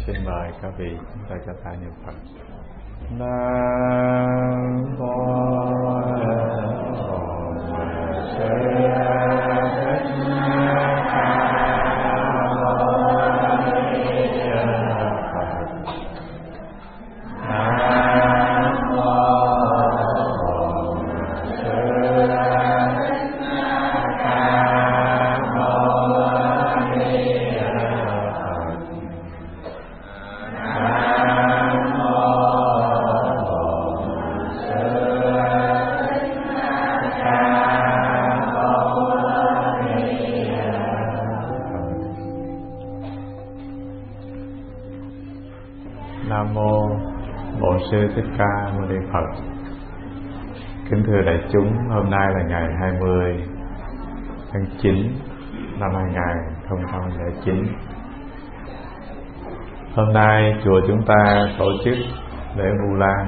Xin mời các vị chúng ta cho ta niệm Phật. Nam mô Sư Thích Sư Thích Ca Mâu Ni Phật. Kính thưa đại chúng, hôm nay là ngày 20 tháng 9 năm 2009. Hôm nay chùa chúng ta tổ chức lễ Vu Lan,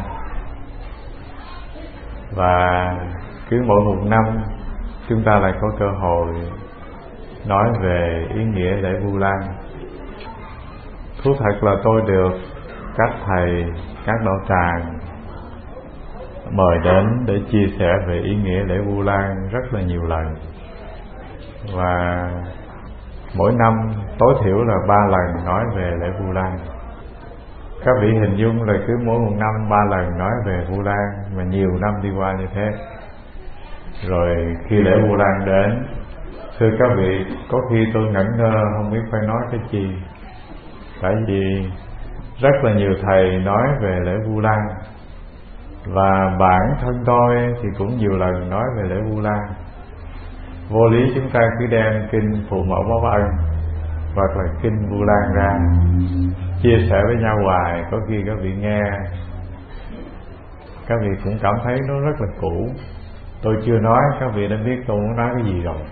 và cứ mỗi một năm chúng ta lại có cơ hội nói về ý nghĩa lễ Vu Lan. Thú thật là tôi được các thầy, các đạo tràng mời đến để chia sẻ về ý nghĩa lễ Vu Lan rất là nhiều lần, và mỗi năm tối thiểu là 3 lần nói về lễ Vu Lan. Các vị hình dung là cứ mỗi một năm 3 lần nói về Vu Lan, mà nhiều năm đi qua như thế. Rồi khi lễ Vu Lan đến, thưa các vị, có khi tôi ngẩn ngơ không biết phải nói cái gì, tại vì rất là nhiều thầy nói về lễ Vu Lan, và bản thân tôi thì cũng nhiều lần nói về lễ Vu Lan. Vô lý chúng ta cứ đem kinh Phụ Mẫu Báo Ân hoặc là kinh Vu Lan ra chia sẻ với nhau hoài, có khi các vị nghe các vị cũng cảm thấy nó rất là cũ. Tôi chưa nói, các vị đã biết tôi muốn nói cái gì rồi.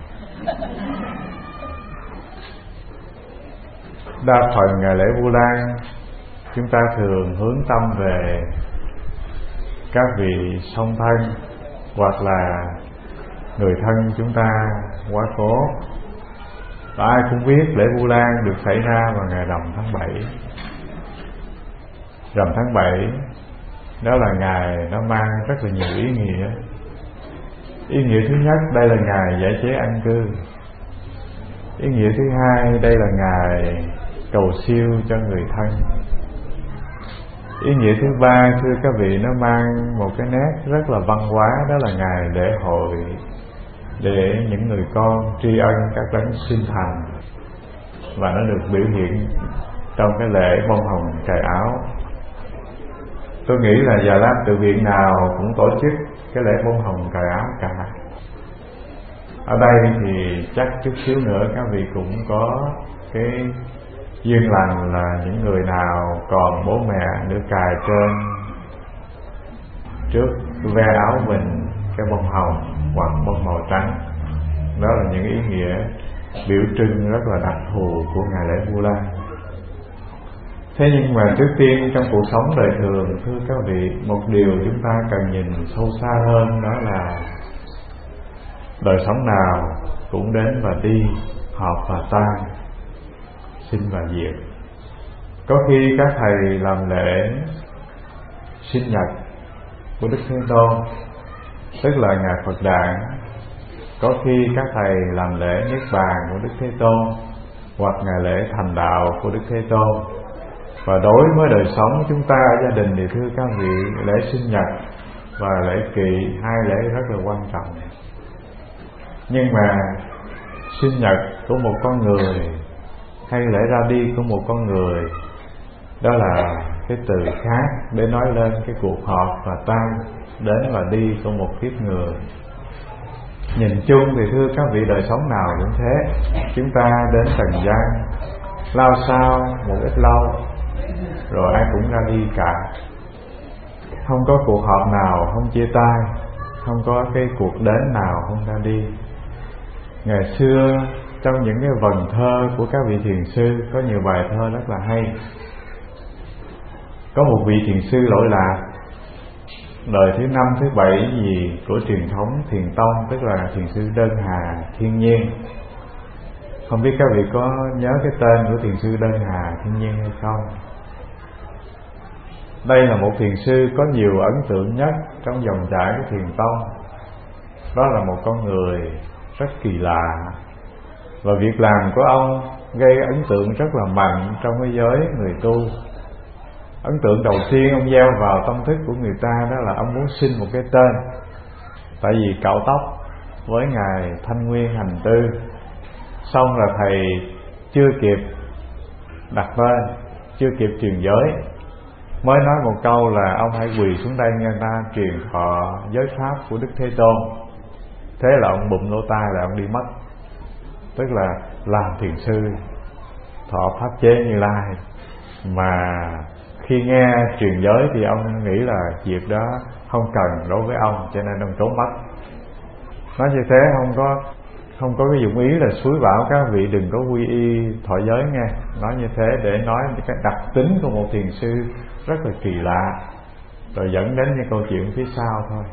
Đa phần ngày lễ Vu Lan chúng ta thường hướng tâm về các vị song thân hoặc là người thân chúng ta quá cố. Và ai cũng biết lễ Vu Lan được xảy ra vào ngày rằm tháng 7. Rằm tháng 7 đó là ngày nó mang rất là nhiều ý nghĩa. Ý nghĩa thứ nhất, đây là ngày giải chế an cư. Ý nghĩa thứ hai, đây là ngày cầu siêu cho người thân. Ý nghĩa thứ ba, thưa các vị, nó mang một cái nét rất là văn hóa, đó là ngày lễ hội để những người con tri ân các đấng sinh thành, và nó được biểu hiện trong cái lễ bông hồng cài áo. Tôi nghĩ là Già Lam Tự Viện nào cũng tổ chức cái lễ bông hồng cài áo cả. Ở đây thì chắc chút xíu nữa các vị cũng có cái duyên lành là những người nào còn bố mẹ được cài trên trước ve áo mình cái bông hồng hoặc bông màu trắng. Đó là những ý nghĩa biểu trưng rất là đặc thù của ngày lễ Vu Lan. Thế nhưng mà trước tiên trong cuộc sống đời thường, thưa các vị, một điều chúng ta cần nhìn sâu xa hơn, đó là đời sống nào cũng đến và đi, hợp và tan, sinh và diệt. Có khi các thầy làm lễ sinh nhật của Đức Thế Tôn, tức là ngày Phật đản. Có khi các thầy làm lễ Niết Bàn của Đức Thế Tôn, hoặc ngày lễ thành đạo của Đức Thế Tôn. Và đối với đời sống chúng ta ở gia đình thì thưa các vị, lễ sinh nhật và lễ kỵ, hai lễ rất là quan trọng. Nhưng mà sinh nhật của một con người hay lễ ra đi của một con người, đó là cái từ khác để nói lên cái cuộc họp và tan, đến và đi của một kiếp người. Nhìn chung thì thưa các vị, đời sống nào cũng thế. Chúng ta đến trần gian lao sao một ít lâu rồi ai cũng ra đi cả. Không có cuộc họp nào không chia tay, không có cái cuộc đến nào không ra đi. Ngày xưa trong những cái vần thơ của các vị thiền sư có nhiều bài thơ rất là hay. Có một vị thiền sư lỗi lạc, đời thứ 5, thứ 7 gì của truyền thống Thiền Tông, tức là thiền sư Đơn Hà Thiên Nhiên. Không biết các vị có nhớ cái tên của thiền sư Đơn Hà Thiên Nhiên hay không? Đây là một thiền sư có nhiều ấn tượng nhất trong dòng chảy của Thiền Tông. Đó là một con người rất kỳ lạ, và việc làm của ông gây ấn tượng rất là mạnh trong cái giới người tu. Ấn tượng đầu tiên ông gieo vào tâm thức của người ta đó là ông muốn xin một cái tên. Tại vì cạo tóc với Ngài Thanh Nguyên Hành Tư, xong là thầy chưa kịp đặt tên, chưa kịp truyền giới, mới nói một câu là ông hãy quỳ xuống đây nghe ta truyền thọ giới pháp của Đức Thế Tôn. Thế là ông bụm lỗ tai là ông đi mất. Tức là làm thiền sư thọ pháp chế Như Lai, mà khi nghe truyền giới thì ông nghĩ là việc đó không cần đối với ông, cho nên ông trốn mất. Nói như thế không có cái dụng ý là xúi bảo các vị đừng có quy y thọ giới nghe. Nói như thế để nói cái đặc tính của một thiền sư rất là kỳ lạ, rồi dẫn đến những câu chuyện phía sau thôi.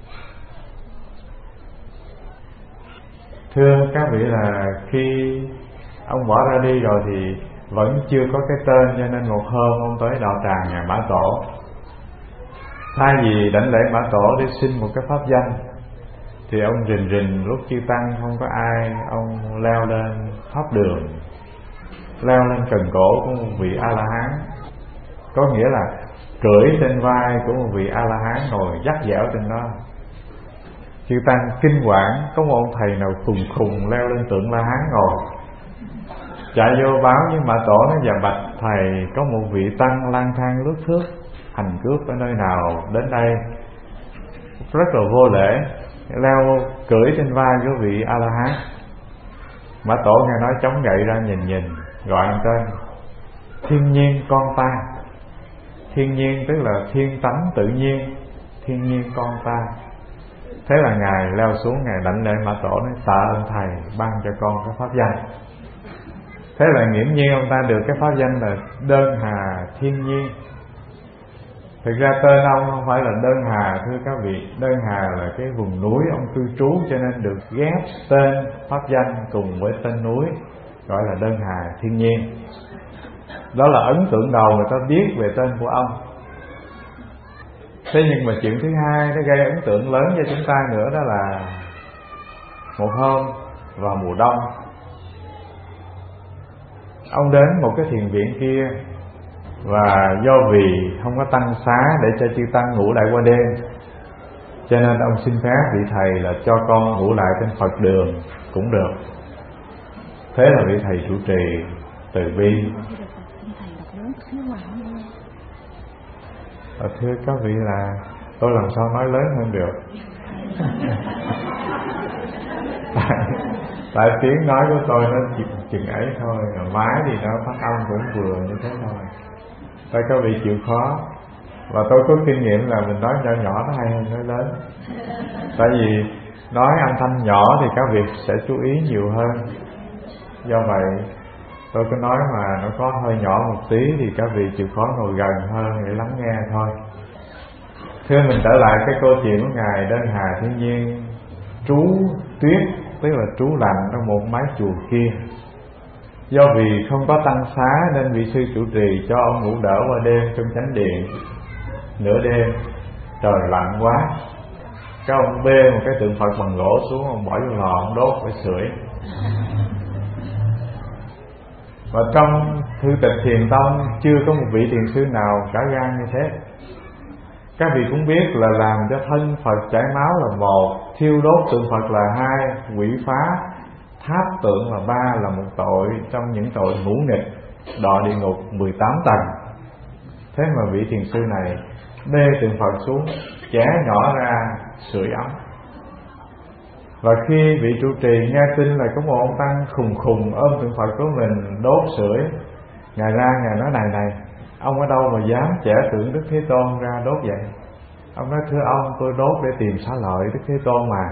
Thưa các vị là khi ông bỏ ra đi rồi thì vẫn chưa có cái tên, cho nên một hôm ông tới đạo tràng nhà Mã Tổ. Thay vì đảnh lễ Mã Tổ để xin một cái pháp danh, thì ông rình lúc chư tăng không có ai, ông leo lên pháp đường, leo lên cần cổ của một vị A-la-hán. Có nghĩa là cưỡi trên vai của một vị A-la-hán ngồi dắt dẻo trên đó. Chư tăng kinh quản, có một ông thầy nào khùng leo lên tượng La-hán ngồi, chạy vô báo với Mã Tổ nói: dạ bạch thầy, có một vị tăng lang thang lướt thước hành cướp ở nơi nào đến đây, rất là vô lễ, leo cưỡi trên vai của vị A-la-hán. Mã Tổ nghe nói chống gậy ra nhìn, gọi anh tên: thiên nhiên con ta. Thiên nhiên tức là thiên tánh tự nhiên, thiên nhiên con ta. Thế là Ngài leo xuống, Ngài đảnh lễ Mã Tổ nói: tạ ơn thầy ban cho con cái pháp danh. Thế là nghiễm nhiên ông ta được cái pháp danh là Đơn Hà Thiên Nhiên. Thực ra tên ông không phải là Đơn Hà, thưa các vị. Đơn Hà là cái vùng núi ông cư trú, cho nên được ghép tên pháp danh cùng với tên núi, gọi là Đơn Hà Thiên Nhiên. Đó là ấn tượng đầu người ta biết về tên của ông. Thế nhưng mà chuyện thứ hai nó gây ấn tượng lớn cho chúng ta nữa, đó là một hôm vào mùa đông, ông đến một cái thiền viện kia, và do vì không có tăng xá để cho chư tăng ngủ lại qua đêm, cho nên ông xin phép vị thầy là cho con ngủ lại trên Phật đường cũng được. Thế là vị thầy chủ trì từ bi. Thưa các vị là tôi làm sao nói lớn hơn được. Tại tiếng nói của tôi nó chừng ấy thôi, mà máy thì nó phát âm cũng vừa như thế thôi. Tại các vị chịu khó. Và tôi có kinh nghiệm là mình nói nhỏ nhỏ nó hay hơn nói lớn. Tại vì nói âm thanh nhỏ thì các vị sẽ chú ý nhiều hơn. Do vậy tôi cứ nói mà nó có hơi nhỏ một tí thì các vị chịu khó ngồi gần hơn để lắng nghe thôi. Thưa, mình trở lại cái câu chuyện của Ngài Đơn Hà Thiên Nhiên trú tuyết, tức là trú lạnh trong một mái chùa kia. Do vì không có tăng xá nên vị sư chủ trì cho ông ngủ đỡ qua đêm trong chánh điện. Nửa đêm trời lạnh quá, cái ông bê một cái tượng Phật bằng gỗ xuống, ông bỏ vô lò, ông đốt để sưởi. Và trong thư tịch Thiền Tông chưa có một vị thiền sư nào cả gan như thế. Các vị cũng biết là làm cho thân Phật chảy máu là một, thiêu đốt tượng Phật là hai, quỷ phá tháp tượng là ba, là một tội trong những tội ngũ nghịch, đọa địa ngục 18 tầng. Thế mà vị thiền sư này bê tượng Phật xuống, chẻ nhỏ ra sưởi ấm. Và khi vị trụ trì nghe tin là có một ông tăng khùng ôm tượng Phật của mình đốt sưởi, Ngài ra Ngài nói: này, ông ở đâu mà dám chẻ tượng Đức Thế Tôn ra đốt vậy? Ông nói: thưa ông, tôi đốt để tìm xá lợi Đức Thế Tôn mà.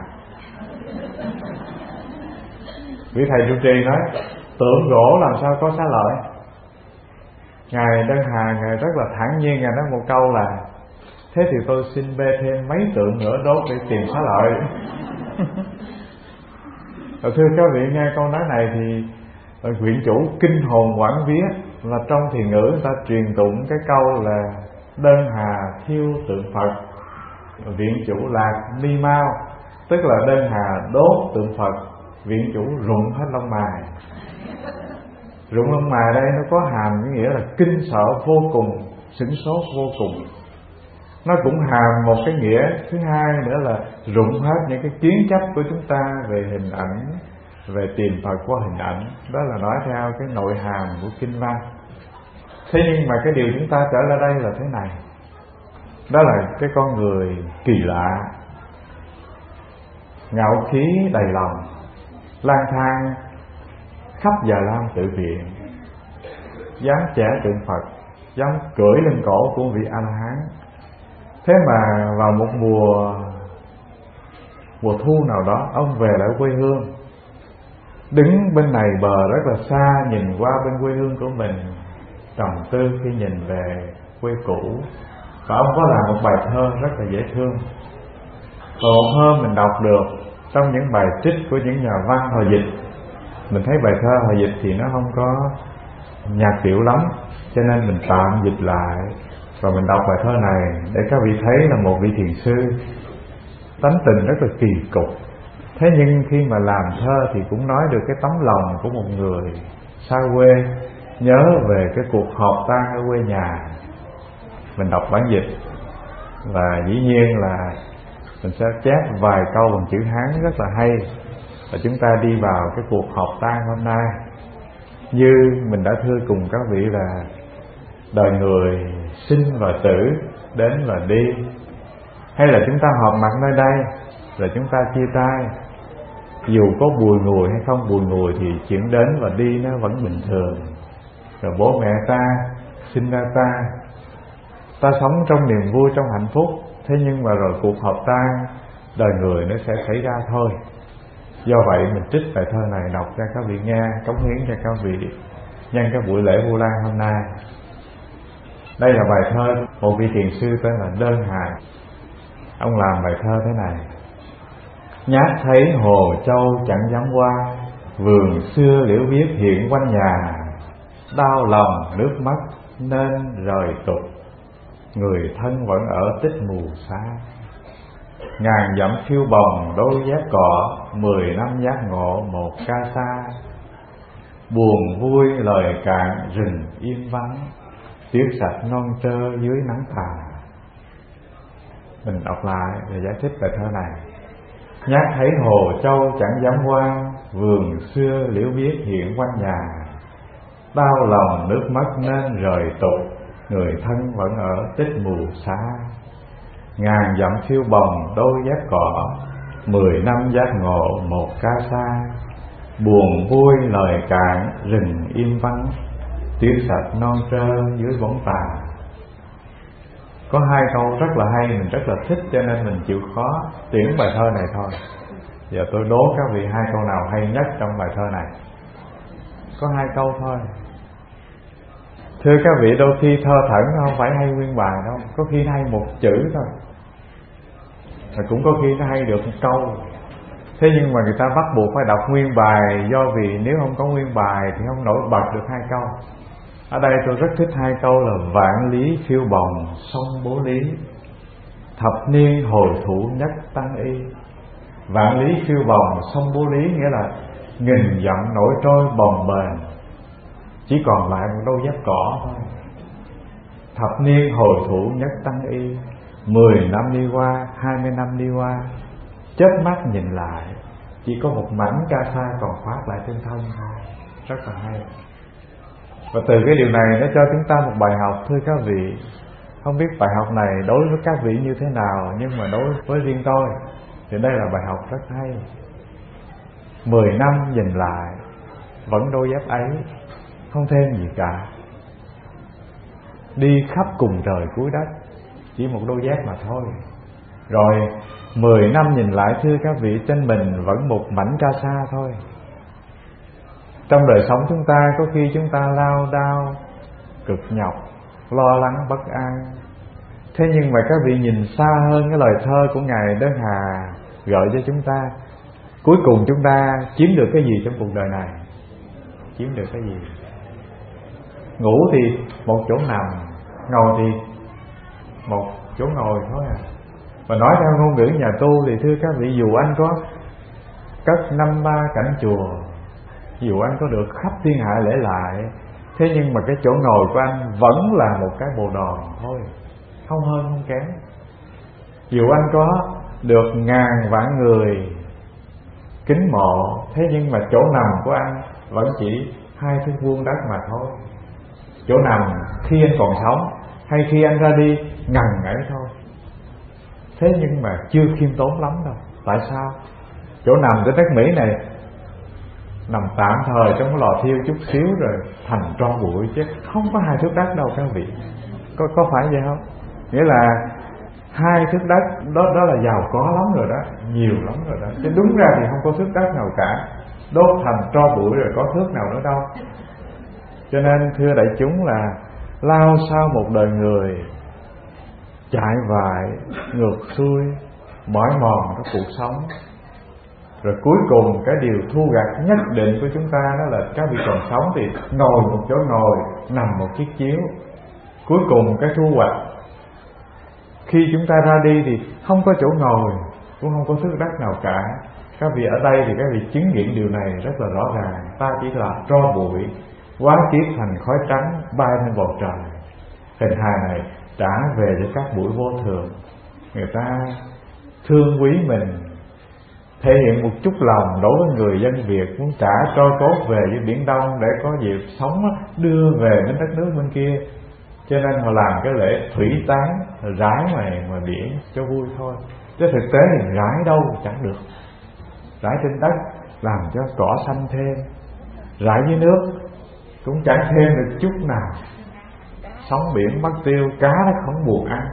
Vị thầy trụ trì nói: tượng gỗ làm sao có xá lợi? Ngài Đơn Hà Ngài rất là thản nhiên, Ngài nói một câu là: thế thì tôi xin bê thêm mấy tượng nữa đốt để tìm xá lợi. Thưa các vị, nghe câu nói này thì nguyện chủ kinh hồn quảng vía. Là trong thiền ngữ người ta truyền tụng cái câu là Đơn hà thiêu tượng Phật, viện chủ lạc mi mau. Tức là đơn hà đốt tượng Phật, viện chủ rụng hết lông mày. Rụng lông mày đây nó có hàm cái nghĩa là kinh sợ vô cùng, sửng sốt vô cùng. Nó cũng hàm một cái nghĩa thứ hai nữa là rụng hết những cái kiến chấp của chúng ta về hình ảnh, về tìm Phật qua hình ảnh. Đó là nói theo cái nội hàm của kinh văn. Thế nhưng mà cái điều chúng ta trở lại đây là thế này. Đó là cái con người kỳ lạ, ngạo khí đầy lòng, lang thang khắp Già Lam tự viện, dám chẻ tượng Phật, dám cưỡi lên cổ của vị A-la-hán. Thế mà vào một mùa thu nào đó, ông về lại quê hương, đứng bên này bờ rất là xa, nhìn qua bên quê hương của mình, trầm tư khi nhìn về quê cũ. Và ông có làm một bài thơ rất là dễ thương. Và một hôm mình đọc được trong những bài trích của những nhà văn hồi dịch, mình thấy bài thơ hồi dịch thì nó không có nhạc điệu lắm, cho nên mình tạm dịch lại và mình đọc bài thơ này để các vị thấy là một vị thiền sư tánh tình rất là kỳ cục. Thế nhưng khi mà làm thơ thì cũng nói được cái tấm lòng của một người xa quê, nhớ về cái cuộc họp tang ở quê nhà. Mình đọc bản dịch và dĩ nhiên là mình sẽ chép vài câu bằng chữ Hán rất là hay. Và chúng ta đi vào cái cuộc họp tang hôm nay. Như mình đã thưa cùng các vị là đời người sinh và tử, đến và đi. Hay là chúng ta họp mặt nơi đây rồi chúng ta chia tay, dù có bùi ngùi hay không bùi ngùi thì chuyện đến và đi nó vẫn bình thường. Rồi bố mẹ ta sinh ra ta sống trong niềm vui, trong hạnh phúc. Thế nhưng mà rồi cuộc họp tang đời người nó sẽ xảy ra thôi. Do vậy mình trích bài thơ này đọc cho các vị nghe, cống hiến cho các vị nhân cái buổi lễ Vu Lan hôm nay. Đây là bài thơ một vị thiền sư tên là Đơn Hà. Ông làm bài thơ thế này: nhát thấy hồ châu chẳng dám qua, vườn xưa liễu biếc hiện quanh nhà. Đau lòng nước mắt nên rời tục, người thân vẫn ở tích mù xa. Ngàn dặm phiêu bồng đôi dép cỏ, 10 năm giác ngộ một ca sa. Buồn vui lời cạn rừng im vắng, tuyết sạch non trơ dưới nắng tà. Mình đọc lại để giải thích bài thơ này. Nhát thấy hồ châu chẳng dám qua, vườn xưa liễu biếc hiện quanh nhà. Đau lòng nước mắt nên rời tục, người thân vẫn ở tích mù xa. Ngàn dặm phiêu bồng đôi dép cỏ, 10 năm giác ngộ một ca sa. Buồn vui lời cạn rừng im vắng, tuyết sạch non trơ dưới bóng tà. Có hai câu rất là hay, mình rất là thích cho nên mình chịu khó tuyển bài thơ này thôi. Giờ tôi đố các vị hai câu nào hay nhất trong bài thơ này. Có hai câu thôi. Thưa các vị, đôi khi thơ thẩn không phải hay nguyên bài đâu, có khi hay một chữ thôi, và cũng có khi nó hay được một câu. Thế nhưng mà người ta bắt buộc phải đọc nguyên bài, do vì nếu không có nguyên bài thì không nổi bật được hai câu. Ở đây tôi rất thích hai câu là: vạn lý phiêu bồng sông Bố Lý, thập niên hồi thủ nhất tăng y. Vạn lý phiêu bồng sông Bố Lý nghĩa là nghìn dặm nổi trôi bồng bềnh, chỉ còn lại một đôi dép cỏ thôi. Thập niên hồi thủ nhất tăng y, 10 năm đi qua, 20 năm đi qua, chớp mắt nhìn lại chỉ có một mảnh ca sa còn khoác lại trên thân thôi. Rất là hay. Và từ cái điều này nó cho chúng ta một bài học. Thưa các vị, không biết bài học này đối với các vị như thế nào, nhưng mà đối với riêng tôi thì đây là bài học rất hay. 10 năm nhìn lại vẫn đôi dép ấy, không thêm gì cả. Đi khắp cùng trời cuối đất, chỉ một đôi dép mà thôi. Rồi 10 năm nhìn lại, thưa các vị, trên mình vẫn một mảnh ca sa thôi. Trong đời sống chúng ta có khi chúng ta lao đao, cực nhọc, lo lắng, bất an. Thế nhưng mà các vị nhìn xa hơn cái lời thơ của Ngài Đơn Hà gợi cho chúng ta. Cuối cùng chúng ta chiếm được cái gì trong cuộc đời này? Chiếm được cái gì? Ngủ thì một chỗ nằm, ngồi thì một chỗ ngồi thôi à. Mà nói theo ngôn ngữ nhà tu thì thưa các vị, dù anh có cất 53 cảnh chùa, dù anh có được khắp thiên hạ lễ lại, thế nhưng mà cái chỗ ngồi của anh vẫn là một cái bồ đòn thôi, không hơn không kém. Dù anh có được ngàn vạn người kính mộ, thế nhưng mà chỗ nằm của anh vẫn chỉ 2 thước vuông đất mà thôi. Chỗ nằm khi anh còn sống hay khi anh ra đi ngần ấy thôi. Thế nhưng mà chưa khiêm tốn lắm đâu. Tại sao? Chỗ nằm trên đất Mỹ này nằm tạm thời trong cái lò thiêu chút xíu rồi thành tro bụi, chứ không có 2 thước đất đâu các vị. Có phải vậy không? Nghĩa là 2 thước đất đó là giàu có lắm rồi đó, nhiều lắm rồi đó. Chứ đúng ra thì không có thước đất nào cả, đốt thành tro bụi rồi có thước nào nữa đâu. Cho nên thưa đại chúng là lao sao một đời người, chạy vại ngược xuôi, mỏi mòn trong cuộc sống. Rồi cuối cùng cái điều thu gặt nhất định của chúng ta đó là các vị còn sống thì ngồi một chỗ ngồi, nằm một chiếc chiếu. Cuối cùng cái thu hoạch khi chúng ta ra đi thì không có chỗ ngồi, cũng không có thước đất nào cả. Các vị ở đây thì các vị chứng nghiệm điều này rất là rõ ràng. Ta chỉ là tro bụi, hóa kiếp thành khói trắng bay lên bầu trời. Hình hài này trả về cho các buổi vô thường. Người ta thương quý mình, thể hiện một chút lòng đối với người dân Việt, muốn trả tro cốt về với Biển Đông để có dịp sống đưa về đến đất nước bên kia. Cho nên họ làm cái lễ thủy tán, rải ngoài biển cho vui thôi. Chứ thực tế thì rải đâu chẳng được. Rải trên đất làm cho cỏ xanh thêm, rải dưới nước cũng chẳng thêm được chút nào. Sóng biển mất tiêu, cá nó không buồn ăn.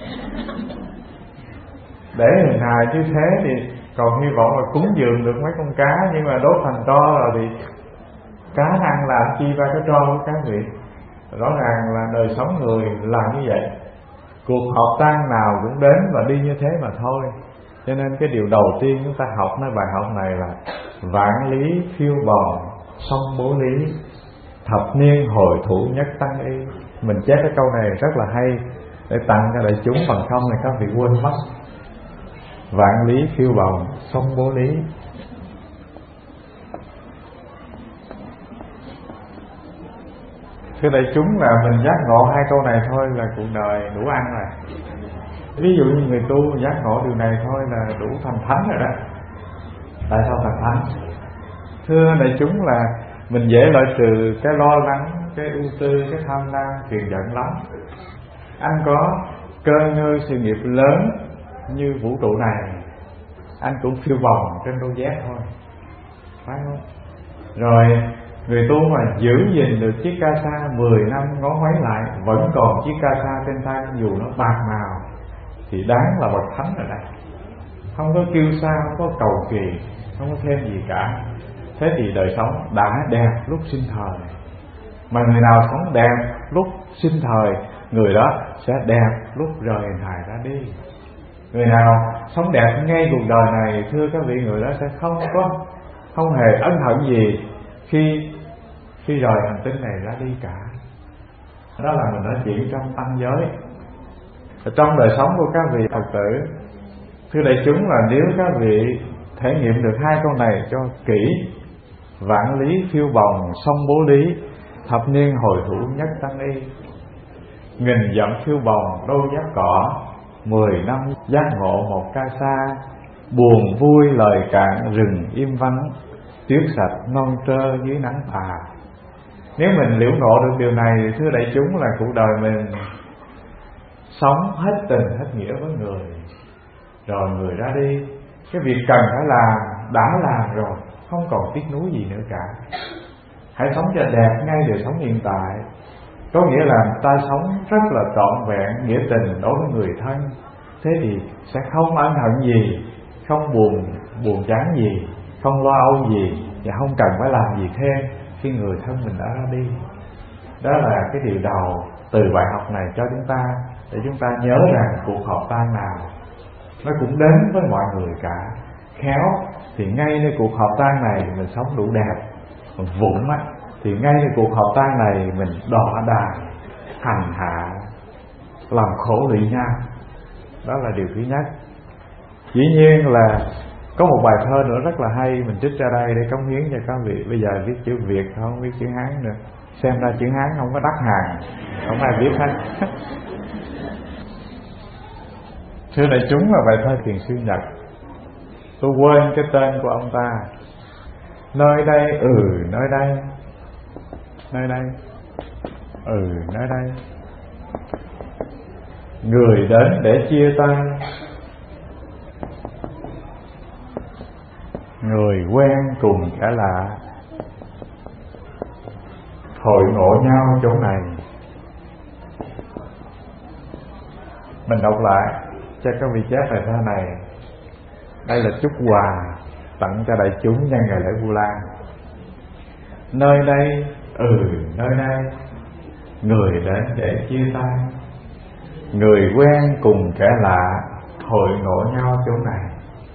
Để hình hài như thế thì còn hy vọng là cúng dường được mấy con cá, nhưng mà đốt thành tro rồi thì cá ăn làm chi ra cái tro của các vị. Rõ ràng là đời sống người là như vậy. Cuộc họp tan nào cũng đến và đi như thế mà thôi. Cho nên cái điều đầu tiên chúng ta học nơi bài học này là vạn lý phiêu bồng song bố lý, thập niên hồi thủ nhất tăng y. Mình chép cái câu này rất là hay để tặng cho đại chúng, bằng không này các vị quên mất. Vạn lý phiêu bồng song bố lý. Thưa đại chúng là mình giác ngộ 2 câu này thôi là cuộc đời đủ ăn rồi. Ví dụ như người tu giác ngộ điều này thôi là đủ thành thánh rồi đó. Tại sao thành thánh? Thưa đại chúng là mình dễ loại trừ cái lo lắng, cái ưu tư, cái tham lam, phiền giận lắm. Anh có cơ ngơi sự nghiệp lớn như vũ trụ này, anh cũng phiêu bồng trên đôi dép thôi, phải không? Rồi người tu mà giữ gìn được chiếc ca sa 10 năm ngó ngoáy lại vẫn còn chiếc ca sa trên tay, dù nó bạc màu, thì đáng là bậc thánh rồi đây. Không có kêu sa, không có cầu kỳ, không có thêm gì cả. Thế thì đời sống đã đẹp lúc sinh thời. Mà người nào sống đẹp lúc sinh thời, người đó sẽ đẹp lúc rời hài ra đi. Người nào sống đẹp ngay cuộc đời này, thưa các vị, người đó sẽ không hề ân hận gì khi rời hành tinh này ra đi cả. Đó là mình nói chuyện trong tăng giới. Trong đời sống của các vị Phật tử, thưa đại chúng, là nếu các vị thể nghiệm được 2 câu này cho kỹ, vạn lý phiêu bồng song bố lý, thập niên hồi thủ nhất tăng y, nghìn dặm phiêu bồng đôi giáp cỏ, 10 năm giác ngộ một ca sa, buồn vui lời cạn rừng im vắng, tuyết sạch non trơ dưới nắng tà. Nếu mình liễu ngộ được điều này thì thưa đại chúng là cuộc đời mình sống hết tình hết nghĩa với người. Rồi người ra đi, cái việc cần phải làm đã làm rồi, không còn tiếc nuối gì nữa cả. Hãy sống cho đẹp ngay đời sống hiện tại. Có nghĩa là ta sống rất là trọn vẹn nghĩa tình đối với người thân. Thế thì sẽ không ân hận gì, không buồn chán gì, không lo âu gì, và không cần phải làm gì thêm khi người thân mình đã ra đi. Đó là cái điều đầu từ bài học này cho chúng ta, để chúng ta nhớ rằng cuộc họp tan nào nó cũng đến với mọi người cả. Khéo thì ngay nơi cuộc họp tan này mình sống đủ đẹp, còn vụng thì ngay nơi cuộc họp tan này mình đọa đài hành hạ, làm khổ lụy nhau. Đó là điều thứ nhất. Dĩ nhiên là có một bài thơ nữa rất là hay, mình trích ra đây để cống hiến cho các vị. Bây giờ viết chữ Việt không viết chữ Hán nữa, xem ra chữ Hán không có đắt hàng, không ai viết hết. Thưa đại chúng, là bài thơ Thiền sư Nhật. Tôi quên cái tên của ông ta. Nơi đây, nơi đây, nơi đây, nơi đây, người đến để chia tay, người quen cùng kẻ lạ, hội ngộ nhau chỗ này. Mình đọc lại cho các vị chép bài thơ này. Đây là chúc quà tặng cho đại chúng nhân ngày lễ Vu Lan. Nơi đây, nơi đây, người đến để chia tay, người quen cùng kẻ lạ, hội ngộ nhau chỗ này.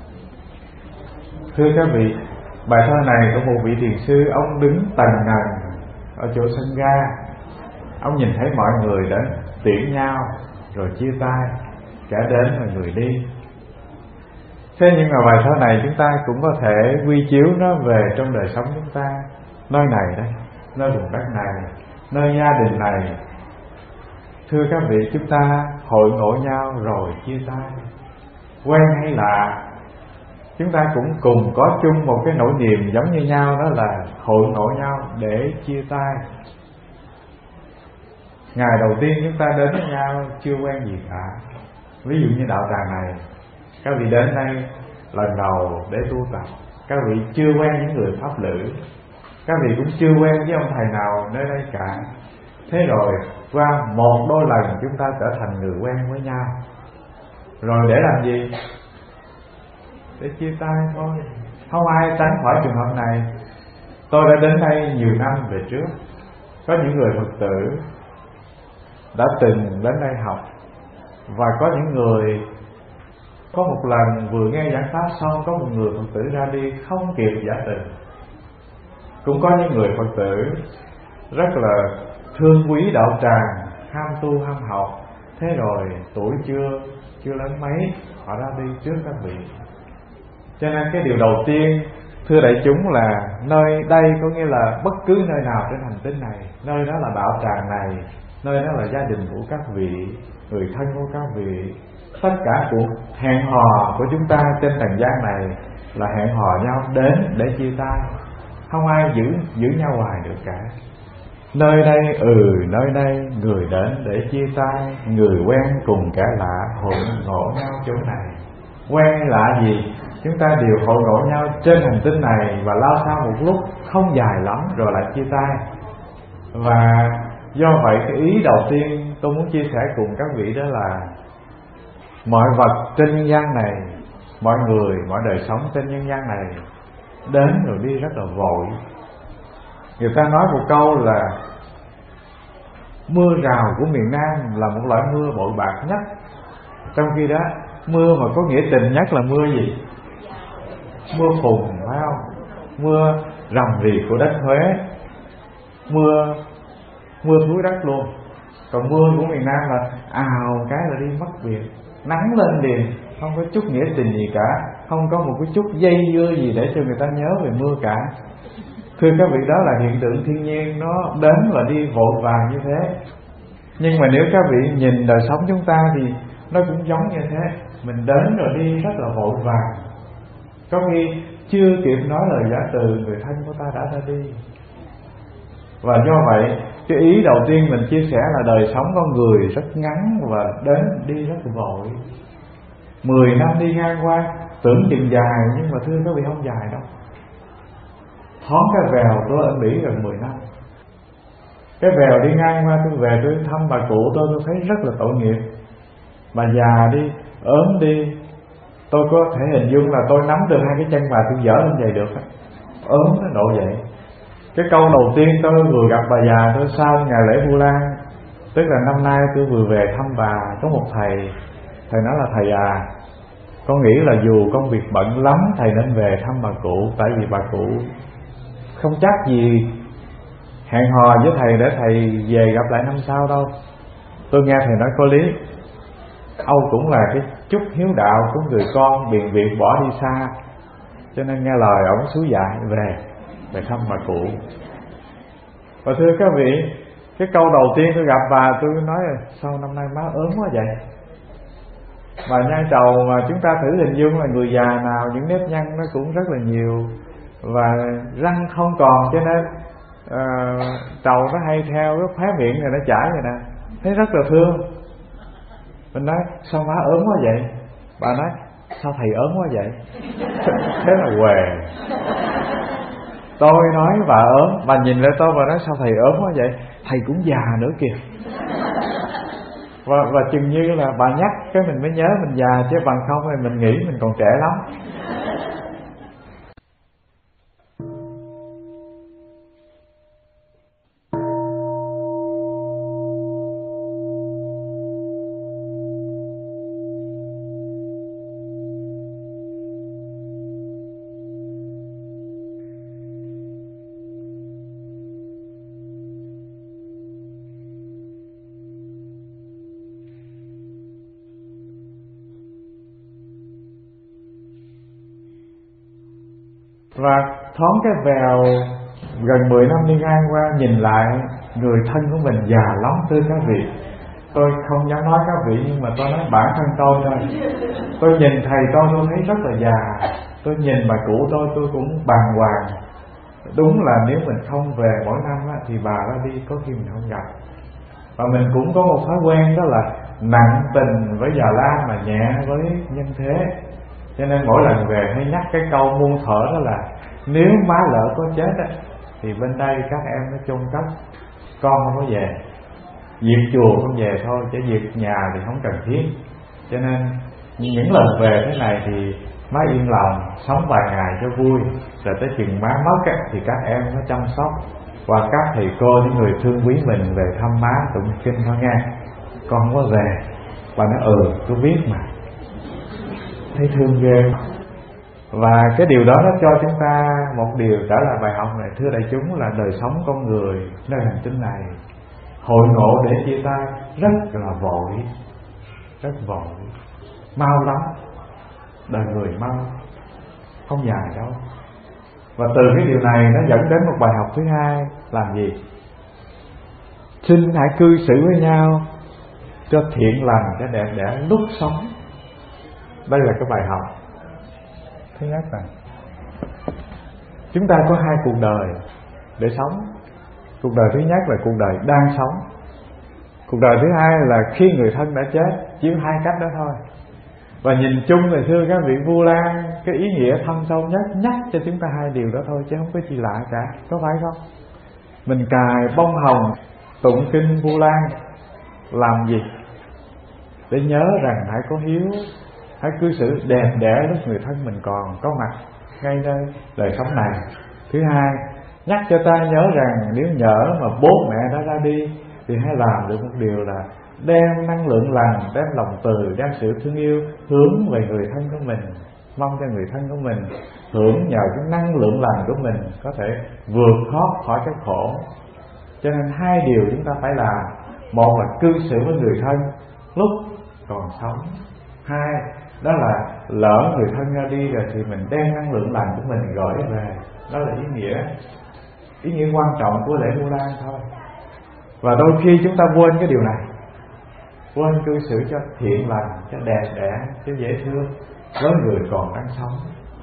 Thưa các vị, bài thơ này của một vị thiền sư, ông đứng tần ngần ở chỗ sân ga. Ông nhìn thấy mọi người đến tiễn nhau rồi chia tay, kẻ đến là người đi. Thế nhưng mà bài thơ này chúng ta cũng có thể quy chiếu nó về trong đời sống chúng ta. Nơi này đây, nơi vùng đất này, nơi gia đình này. Thưa các vị, chúng ta hội ngộ nhau rồi chia tay, quen hay lạ, chúng ta cũng cùng có chung một cái nỗi niềm giống như nhau, đó là hội ngộ nhau để chia tay. Ngày đầu tiên chúng ta đến với nhau chưa quen gì cả. Ví dụ như đạo tràng này, các vị đến đây lần đầu để tu tập, các vị chưa quen những người pháp lữ, các vị cũng chưa quen với ông thầy nào nơi đây cả. Thế rồi qua một đôi lần chúng ta trở thành người quen với nhau. Rồi để làm gì? Để chia tay thôi. Không ai tránh khỏi trường hợp này. Tôi đã đến đây nhiều năm về trước. Có những người Phật tử đã từng đến đây học, và có những người có một lần vừa nghe giảng pháp xong, có một người Phật tử ra đi không kịp giả từ. Cũng có những người Phật tử rất là thương quý đạo tràng, ham tu ham học, thế rồi tuổi chưa lớn mấy, họ ra đi trước các vị. Cho nên cái điều đầu tiên, thưa đại chúng, là nơi đây có nghĩa là bất cứ nơi nào trên hành tinh này, nơi đó là đạo tràng này, nơi đó là gia đình của các vị, người thân của các vị. Tất cả cuộc hẹn hò của chúng ta trên trần gian này là hẹn hò nhau đến để chia tay. Không ai giữ nhau hoài được cả. Nơi đây, nơi đây, người đến để chia tay, người quen cùng kẻ lạ, hội ngộ nhau chỗ này. Quen hay lạ gì, chúng ta đều hội ngộ nhau trên hành tinh này, và lao sao một lúc không dài lắm rồi lại chia tay. Và do vậy cái ý đầu tiên tôi muốn chia sẻ cùng các vị đó là mọi vật trên nhân gian này, mọi người, mọi đời sống trên nhân gian này đến rồi đi rất là vội. Người ta nói một câu là mưa rào của miền Nam là một loại mưa bội bạc nhất. Trong khi đó mưa mà có nghĩa tình nhất là mưa gì? Mưa phùn, phải không? Mưa rầm rì của đất Huế, mưa thúi đất luôn. Còn mưa của miền Nam là ào cái là đi mất việc, nắng lên liền, không có chút nghĩa tình gì cả, không có một cái chút dây dưa gì để cho người ta nhớ về mưa cả. Thưa các vị, đó là hiện tượng thiên nhiên, nó đến và đi vội vàng như thế. Nhưng mà nếu các vị nhìn đời sống chúng ta thì nó cũng giống như thế. Mình đến rồi đi rất là vội vàng, có khi chưa kịp nói lời giả từ, người thân của ta đã ra đi. Và do vậy cái ý đầu tiên mình chia sẻ là đời sống con người rất ngắn và đến đi rất là vội. 10 năm đi ngang qua tưởng chừng dài, nhưng mà thưa các vị không dài đâu. Thoáng cái vèo tôi ở Mỹ gần 10 năm. Cái vèo đi ngang qua, tôi về tôi thăm bà cụ tôi thấy rất là tội nghiệp. Bà già đi, ốm đi, tôi có thể hình dung là tôi nắm được hai cái chân bà tôi dở lên vậy được. Ốm nó độ vậy. Cái câu đầu tiên tôi vừa gặp bà già tôi sau ngày lễ Vu Lan, tức là năm nay tôi vừa về thăm bà, có một thầy nói là thầy à, con nghĩ là dù công việc bận lắm thầy nên về thăm bà cụ, tại vì bà cụ không chắc gì hẹn hò với thầy để thầy về gặp lại năm sau đâu. Tôi nghe thầy nói có lý. Âu cũng là cái chút hiếu đạo của người con biền việc bỏ đi xa, cho nên nghe lời ổng xúi dại về thăm bà cụ. Và thưa các vị, cái câu đầu tiên tôi gặp bà, tôi nói là sao năm nay má ốm quá vậy? Bà nhai trầu mà chúng ta thử hình dung là người già nào những nếp nhăn nó cũng rất là nhiều và răng không còn, cho nên trầu nó hay theo cái khóe miệng này nó chảy vậy nè, thấy rất là thương. Mình nói sao má ốm quá vậy? Bà nói sao thầy ốm quá vậy? Thế là què. Tôi nói bà ốm, bà nhìn lại tôi và nói sao thầy ốm quá vậy? Thầy cũng già nữa kìa. Và chừng như là bà nhắc cái mình mới nhớ mình già, chứ bằng không thì mình nghĩ mình còn trẻ lắm. Và thoáng cái vèo gần 10 năm đi ngang qua, nhìn lại người thân của mình già lắm thưa các vị. Tôi không dám nói các vị, nhưng mà tôi nói bản thân tôi thôi. Tôi nhìn thầy tôi thấy rất là già. Tôi nhìn bà cụ tôi cũng bàng hoàng. Đúng là nếu mình không về mỗi năm á, thì bà ra đi có khi mình không gặp. Và mình cũng có một thói quen, đó là nặng tình với già lam mà nhẹ với nhân thế. Cho nên mỗi lần về hay nhắc cái câu muôn thuở, đó là nếu má lỡ có chết á, thì bên đây các em nó chôn cất, con không có về. Việc chùa không về thôi, chứ việc nhà thì không cần thiết. Cho nên những lần về thế này thì má yên lòng sống vài ngày cho vui, rồi tới chừng má mất á, thì các em nó chăm sóc, và các thầy cô, những người thương quý mình về thăm má tụng kinh thôi nghe. Con không có về. Bà nói tôi biết mà, thấy thương ghê. Và cái điều đó nó cho chúng ta một điều trả lời bài học này, thưa đại chúng, là đời sống con người nơi hành tinh này, hội ngộ để chia tay rất là vội, rất vội, mau lắm. Đời người mau, không dài đâu. Và từ cái điều này nó dẫn đến một bài học thứ hai, làm gì? Xin hãy cư xử với nhau cho thiện lành, cho đẹp đẽ lúc sống. Đây là cái bài học thứ nhất là chúng ta có hai cuộc đời để sống. Cuộc đời thứ nhất là cuộc đời đang sống. Cuộc đời thứ hai là khi người thân đã chết. Chỉ hai cách đó thôi. Và nhìn chung thì thưa các vị, Vu Lan cái ý nghĩa thâm sâu nhất nhắc cho chúng ta hai điều đó thôi, chứ không có gì lạ cả, có phải không? Mình cài bông hồng tụng kinh Vu Lan làm gì? Để nhớ rằng hãy có hiếu, hãy cư xử đẹp đẽ lúc người thân mình còn có mặt ngay nơi đời sống này. Thứ hai, nhắc cho ta nhớ rằng nếu nhỡ mà bố mẹ đã ra đi, thì hãy làm được một điều là đem năng lượng lành, đem lòng từ, đem sự thương yêu hướng về người thân của mình, mong cho người thân của mình hưởng nhờ cái năng lượng lành của mình có thể vượt thoát khỏi cái khổ. Cho nên hai điều chúng ta phải làm: một là cư xử với người thân lúc còn sống, hai đó là lỡ người thân ra đi rồi thì mình đem năng lượng lành của mình gửi về. Đó là ý nghĩa quan trọng của lễ Vu Lan thôi. Và đôi khi chúng ta quên cái điều này, quên cư xử cho thiện lành, cho đẹp đẽ, cho dễ thương với người còn đang sống.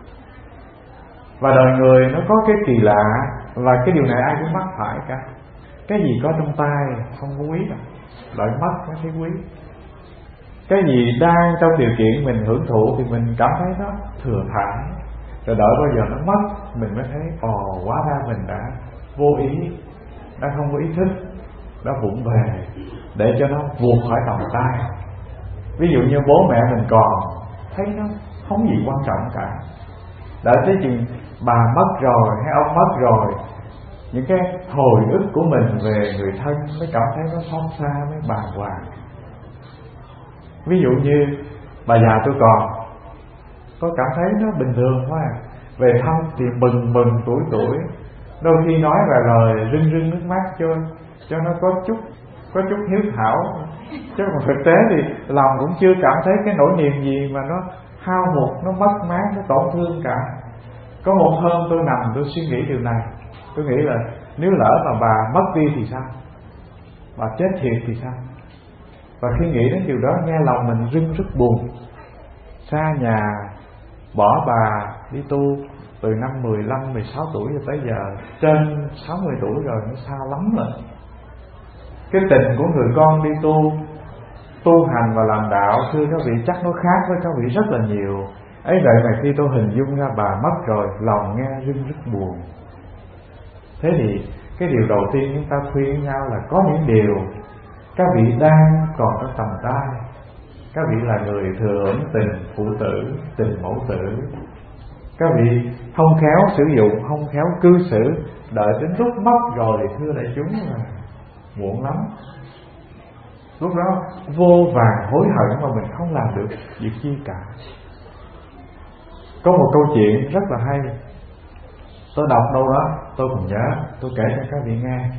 Và đời người nó có cái kỳ lạ, và cái điều này ai cũng mắc phải cả. Cái gì có trong tay không có quý đâu, đợi mất mới thấy quý. Cái gì đang trong điều kiện mình hưởng thụ thì mình cảm thấy nó thừa thãi, rồi đợi bao giờ nó mất mình mới thấy hóa ra mình đã vô ý, đã không có ý thức, đã vụng về để cho nó vụt khỏi tầm tay. Ví dụ như bố mẹ mình còn thấy nó không gì quan trọng cả, đợi tới chừng bà mất rồi hay ông mất rồi, những cái hồi ức của mình về người thân mới cảm thấy nó xót xa, mới bàng hoàng. Ví dụ như bà già tôi còn có cảm thấy nó bình thường thôi à. Về thăm thì mừng tuổi, đôi khi nói vài lời rưng rưng nước mắt cho nó có có chút hiếu thảo, chứ còn thực tế thì lòng cũng chưa cảm thấy cái nỗi niềm gì mà nó hao hụt, nó mất mát, nó tổn thương cả. Có một hôm tôi nằm tôi suy nghĩ điều này. Tôi nghĩ là nếu lỡ mà bà mất đi thì sao, bà chết thiệt thì sao. Và khi nghĩ đến điều đó, nghe lòng mình rưng rất buồn. Xa nhà, bỏ bà đi tu từ năm 15, 16 tuổi cho tới giờ trên 60 tuổi rồi, nó xa lắm rồi. Cái tình của người con đi tu hành và làm đạo, thưa các vị, chắc nó khác với các vị rất là nhiều. Ấy vậy mà khi tôi hình dung ra bà mất rồi, lòng nghe rưng rất buồn. Thế thì cái điều đầu tiên chúng ta khuyên nhau là có những điều các vị đang còn trong tầm tay. Các vị là người thừa hưởng tình phụ tử, tình mẫu tử. Các vị không khéo sử dụng, không khéo cư xử, đợi đến lúc mất rồi, thưa đại chúng, là muộn lắm. Lúc đó vô vàn hối hận mà mình không làm được việc chi cả. Có một câu chuyện rất là hay, tôi đọc đâu đó tôi còn nhớ, tôi kể cho các vị nghe.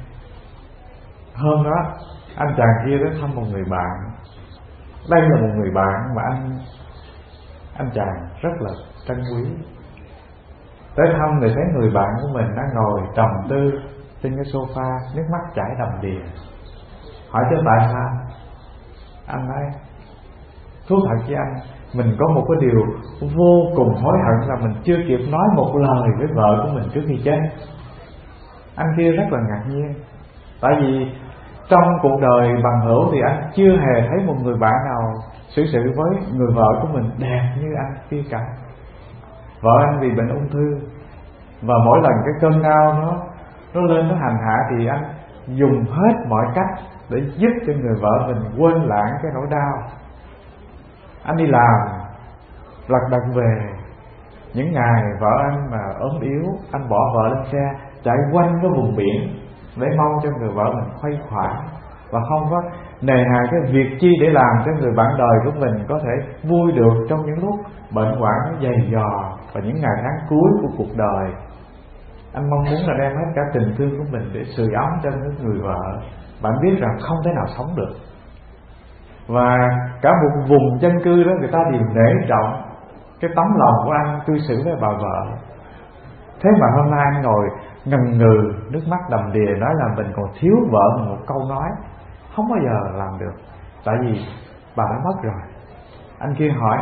Hôm đó anh chàng kia đến thăm một người bạn. Đây là một người bạn mà anh chàng rất là trân quý. Tới thăm thì thấy người bạn của mình đang ngồi trầm tư trên cái sofa, nước mắt chảy đầm đìa. Hỏi cho tại sao? Anh nói thú thật với anh, mình có một cái điều vô cùng hối hận là mình chưa kịp nói một lời với vợ của mình trước khi chết. Anh kia rất là ngạc nhiên, tại vì trong cuộc đời bằng hữu thì anh chưa hề thấy một người bạn nào xử sự với người vợ của mình đẹp như anh kia cả. Vợ anh vì bệnh ung thư, và mỗi lần cái cơn đau nó lên, nó hành hạ, thì anh dùng hết mọi cách để giúp cho người vợ mình quên lãng cái nỗi đau. Anh đi làm lật đật về, những ngày vợ anh mà ốm yếu, anh bỏ vợ lên xe chạy quanh cái vùng biển để mong cho người vợ mình khuây khỏa, và không có nề hà cái việc chi để làm cho người bạn đời của mình có thể vui được trong những lúc bệnh hoạn nó dày dò và những ngày tháng cuối của cuộc đời. Anh mong muốn là đem hết cả tình thương của mình để sưởi ấm cho người vợ. Bạn biết rằng không thể nào sống được, và cả một vùng dân cư đó người ta đều nể trọng cái tấm lòng của anh cư xử với bà vợ. Thế mà hôm nay anh ngồi ngần ngừ, nước mắt đầm đìa, nói là mình còn thiếu vợ một câu nói, không bao giờ làm được, tại vì bà đã mất rồi. Anh kia hỏi,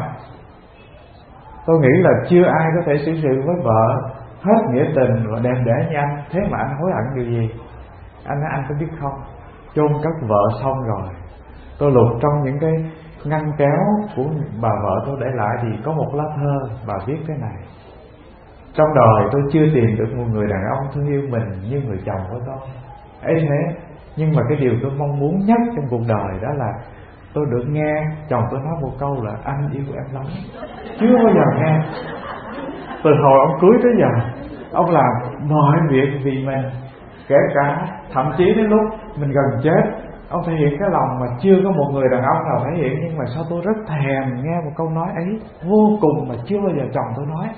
tôi nghĩ là chưa ai có thể xử sự với vợ hết nghĩa tình và đẹp đẽ như anh, thế mà anh hối hận điều gì? Anh nói, anh có biết không, chôn cất vợ xong rồi, tôi lục trong những cái ngăn kéo của bà vợ tôi để lại thì có một lá thơ bà viết thế này: trong đời tôi chưa tìm được một người đàn ông thương yêu mình như người chồng của tôi. Ấy thế, nhưng mà cái điều tôi mong muốn nhất trong cuộc đời đó là tôi được nghe chồng tôi nói một câu là anh yêu em lắm. Chưa bao giờ nghe. Từ hồi ông cưới tới giờ, ông làm mọi việc vì mình, kể cả thậm chí đến lúc mình gần chết, ông thể hiện cái lòng mà chưa có một người đàn ông nào thể hiện. Nhưng mà sao tôi rất thèm nghe một câu nói ấy vô cùng mà chưa bao giờ chồng tôi nói.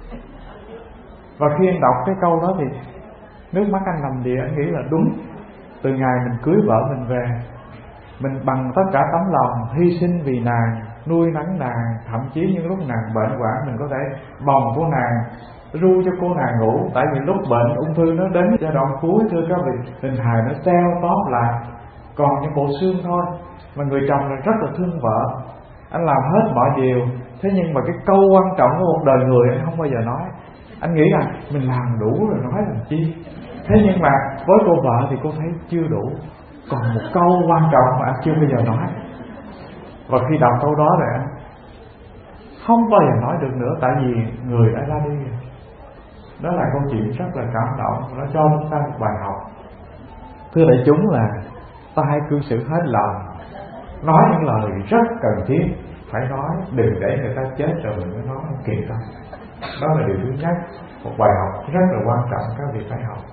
Và khi anh đọc cái câu đó thì nước mắt anh nằm đìa. Anh nghĩ là đúng, từ ngày mình cưới vợ mình về, mình bằng tất cả tấm lòng hy sinh vì nàng, nuôi nấng nàng, thậm chí những lúc nàng bệnh hoạn mình có thể bồng cô nàng, ru cho cô nàng ngủ. Tại vì lúc bệnh ung thư nó đến giai đoạn cuối, thưa các vị, hình hài nó teo tóp lại, còn những bộ xương thôi. Mà người chồng này rất là thương vợ, anh làm hết mọi điều. Thế nhưng mà cái câu quan trọng của một đời người anh không bao giờ nói. Anh nghĩ là mình làm đủ rồi, nói làm chi. Thế nhưng mà với cô vợ thì cô thấy chưa đủ, còn một câu quan trọng mà anh chưa bao giờ nói. Và khi đọc câu đó rồi anh không bao giờ nói được nữa, tại vì người đã ra đi rồi. Đó là câu chuyện rất là cảm động, nó cho chúng ta một bài học. Thưa đại chúng, là ta hãy cư xử hết lòng, nói những lời rất cần thiết phải nói, đừng để người ta chết rồi mình mới nói, không kịp đâu. Đó là điều thứ nhất, một bài học rất là quan trọng các vị phải học.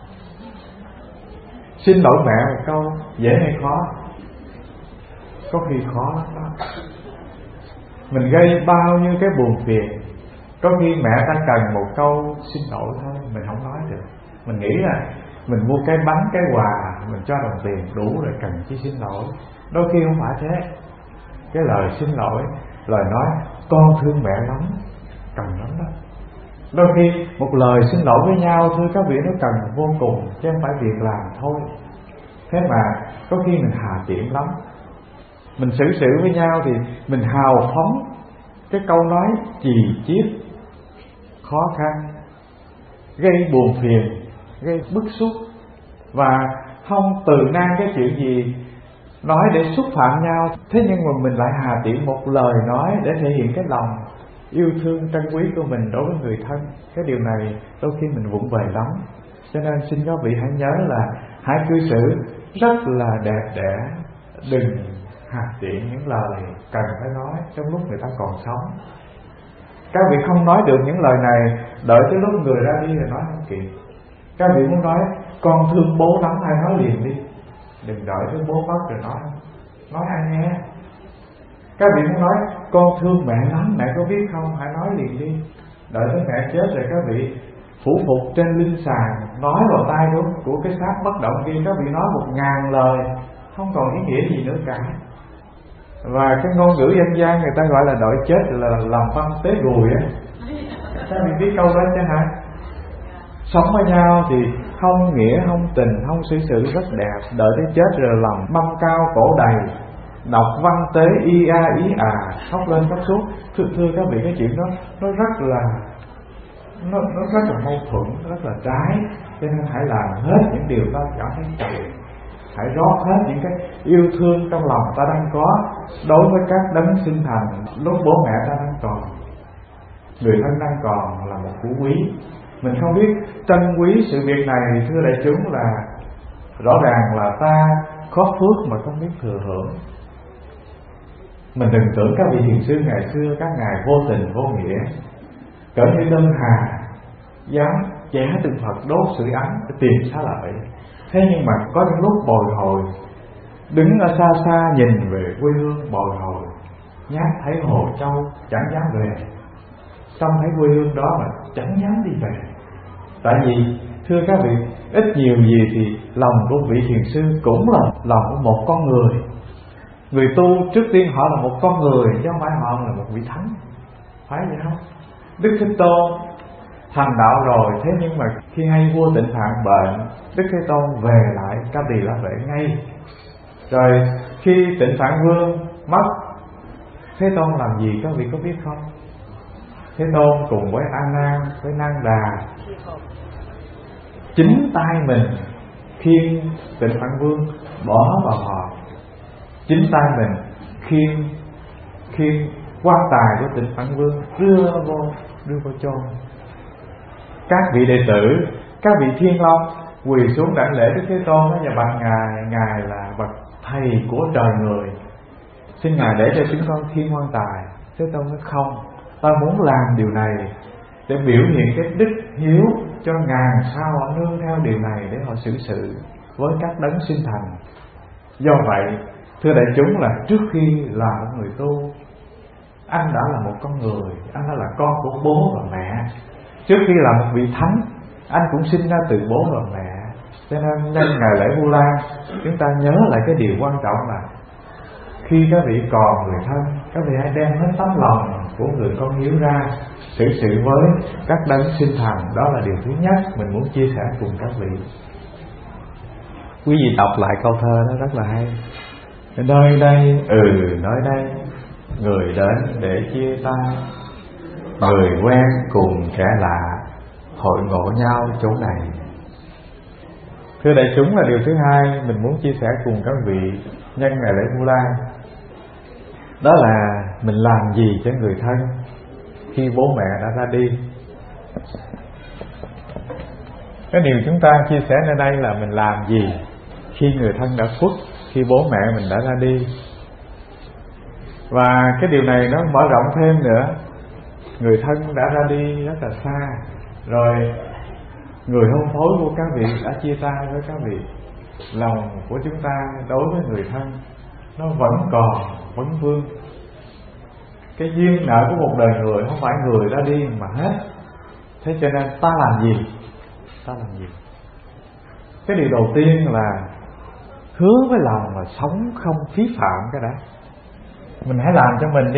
Xin lỗi mẹ một câu dễ hay khó? Có khi khó lắm đó. Mình gây bao nhiêu cái buồn phiền, có khi mẹ ta cần một câu xin lỗi thôi mình không nói được. Mình nghĩ là mình mua cái bánh cái quà mình cho đồng tiền đủ rồi cần chi xin lỗi. Đôi khi không phải thế. Cái lời xin lỗi, lời nói con thương mẹ lắm, cần lắm đó. Đôi khi một lời xin lỗi với nhau, thưa các vị, nó cần vô cùng, chứ không phải việc làm thôi. Thế mà có khi mình hà tiện lắm. Mình xử sự với nhau thì mình hào phóng cái câu nói chì chiết, khó khăn, gây buồn phiền, gây bức xúc, và không từ nan cái chuyện gì nói để xúc phạm nhau. Thế nhưng mà mình lại hà tiện một lời nói để thể hiện cái lòng yêu thương trân quý của mình đối với người thân. Cái điều này đôi khi mình vụng về lắm. Cho nên xin các vị hãy nhớ là hãy cư xử rất là đẹp đẽ, đừng hà tiện những lời cần phải nói trong lúc người ta còn sống. Các vị không nói được những lời này, đợi tới lúc người ra đi rồi nói không kịp. Các vị muốn nói con thương bố lắm, ai nói liền đi, đừng đợi tới bố mất rồi nói ai nghe. Các vị muốn nói con thương mẹ lắm, mẹ có biết không, hãy nói liền đi. Đợi tới mẹ chết rồi các vị phủ phục trên linh sàng, nói vào tai của cái xác bất động kia, các vị nói 1000 lời, không còn ý nghĩa gì nữa cả. Và cái ngôn ngữ dân gian người ta gọi là đợi chết là làm văn tế gùi á. Các vị biết câu đó chứ hả? Sống với nhau thì không nghĩa, không tình, không xử sự rất đẹp, đợi tới chết rồi làm mâm cao cổ đầy, đọc văn tế y a ý à, khóc lên khóc xuống. Thưa các vị, cái chuyện đó nó rất là mâu thuẫn, rất là trái. Cho nên hãy làm hết những điều ta cảm thấy cần. Hãy rót hết những cái yêu thương trong lòng ta đang có đối với các đấng sinh thành lúc bố mẹ ta đang còn, người thân đang còn là một phú quý. Mình không biết trân quý sự việc này, thưa đại chúng, là rõ ràng là ta có phước mà không biết thừa hưởng. Mình đừng tưởng các vị hiền sư ngày xưa các ngài vô tình vô nghĩa, cỡ như đơn hà dám chẻ từng Phật đốt sưởi ấm để tìm xá lợi. Thế nhưng mà có những lúc bồi hồi, đứng ở xa xa nhìn về quê hương bồi hồi, nhát thấy Hồ Châu chẳng dám về, xong thấy quê hương đó mà chẳng dám đi về. Tại vì thưa các vị, ít nhiều gì thì lòng của vị thiền sư cũng là lòng của một con người. Người tu trước tiên họ là một con người, chứ không phải họ là một vị thánh, phải vậy không? Đức Thế Tôn thành đạo rồi, thế nhưng mà khi hay vua Tịnh Phạn bệnh, Đức Thế Tôn về lại Ca Tỳ La Vệ ngay. Rồi khi Tịnh Phạn Vương mất, Thế Tôn làm gì các vị có biết không? Thế Tôn cùng với A Nan, với Nan Đà, chính tay mình khiêng Tịnh Phạn Vương bỏ vào hòm, chính tay mình khiêng quan tài của Tịnh Phạn Vương đưa vô chôn. Các vị đệ tử, các vị thiên long quỳ xuống đảnh lễ Đức Thế Tôn và bạch ngài là bậc thầy của trời người, xin ngài để cho chúng con khiêng quan tài. Thế Tôn nói không, ta muốn làm điều này để biểu hiện cái đức hiếu cho ngàn sao họ nương theo điều này để họ xử sự với các đấng sinh thành. Do vậy thưa đại chúng, là trước khi là một người tu, anh đã là một con người, anh đã là con của bố và mẹ. Trước khi là một vị thánh, anh cũng sinh ra từ bố và mẹ. Cho nên nhân ngày lễ Vu Lan, chúng ta nhớ lại cái điều quan trọng là khi các vị còn người thân, các vị hãy đem hết tấm lòng của người con hiếu ra xử sự với các đấng sinh thành. Đó là điều thứ nhất mình muốn chia sẻ cùng các vị. Quý vị đọc lại câu thơ đó rất là hay. Nơi đây, nơi đây, người đến để chia tay, người quen cùng kẻ lạ, hội ngộ nhau chỗ này. Thưa đại chúng, là điều thứ hai mình muốn chia sẻ cùng các vị nhân ngày lễ Vu Lan. Đó là mình làm gì cho người thân khi bố mẹ đã ra đi. Cái điều chúng ta chia sẻ ở đây là mình làm gì khi người thân đã khuất, khi bố mẹ mình đã ra đi. Và cái điều này nó mở rộng thêm nữa. Người thân đã ra đi rất là xa, rồi người hôn phối của các vị đã chia tay với các vị. Lòng của chúng ta đối với người thân nó vẫn còn vấn vương. Cái duyên nợ của một đời người không phải người ra đi mà hết. Thế cho nên ta làm gì? Ta làm gì? Cái điều đầu tiên là hứa với lòng là sống không phí phạm cái đã. Mình hãy làm cho mình đi.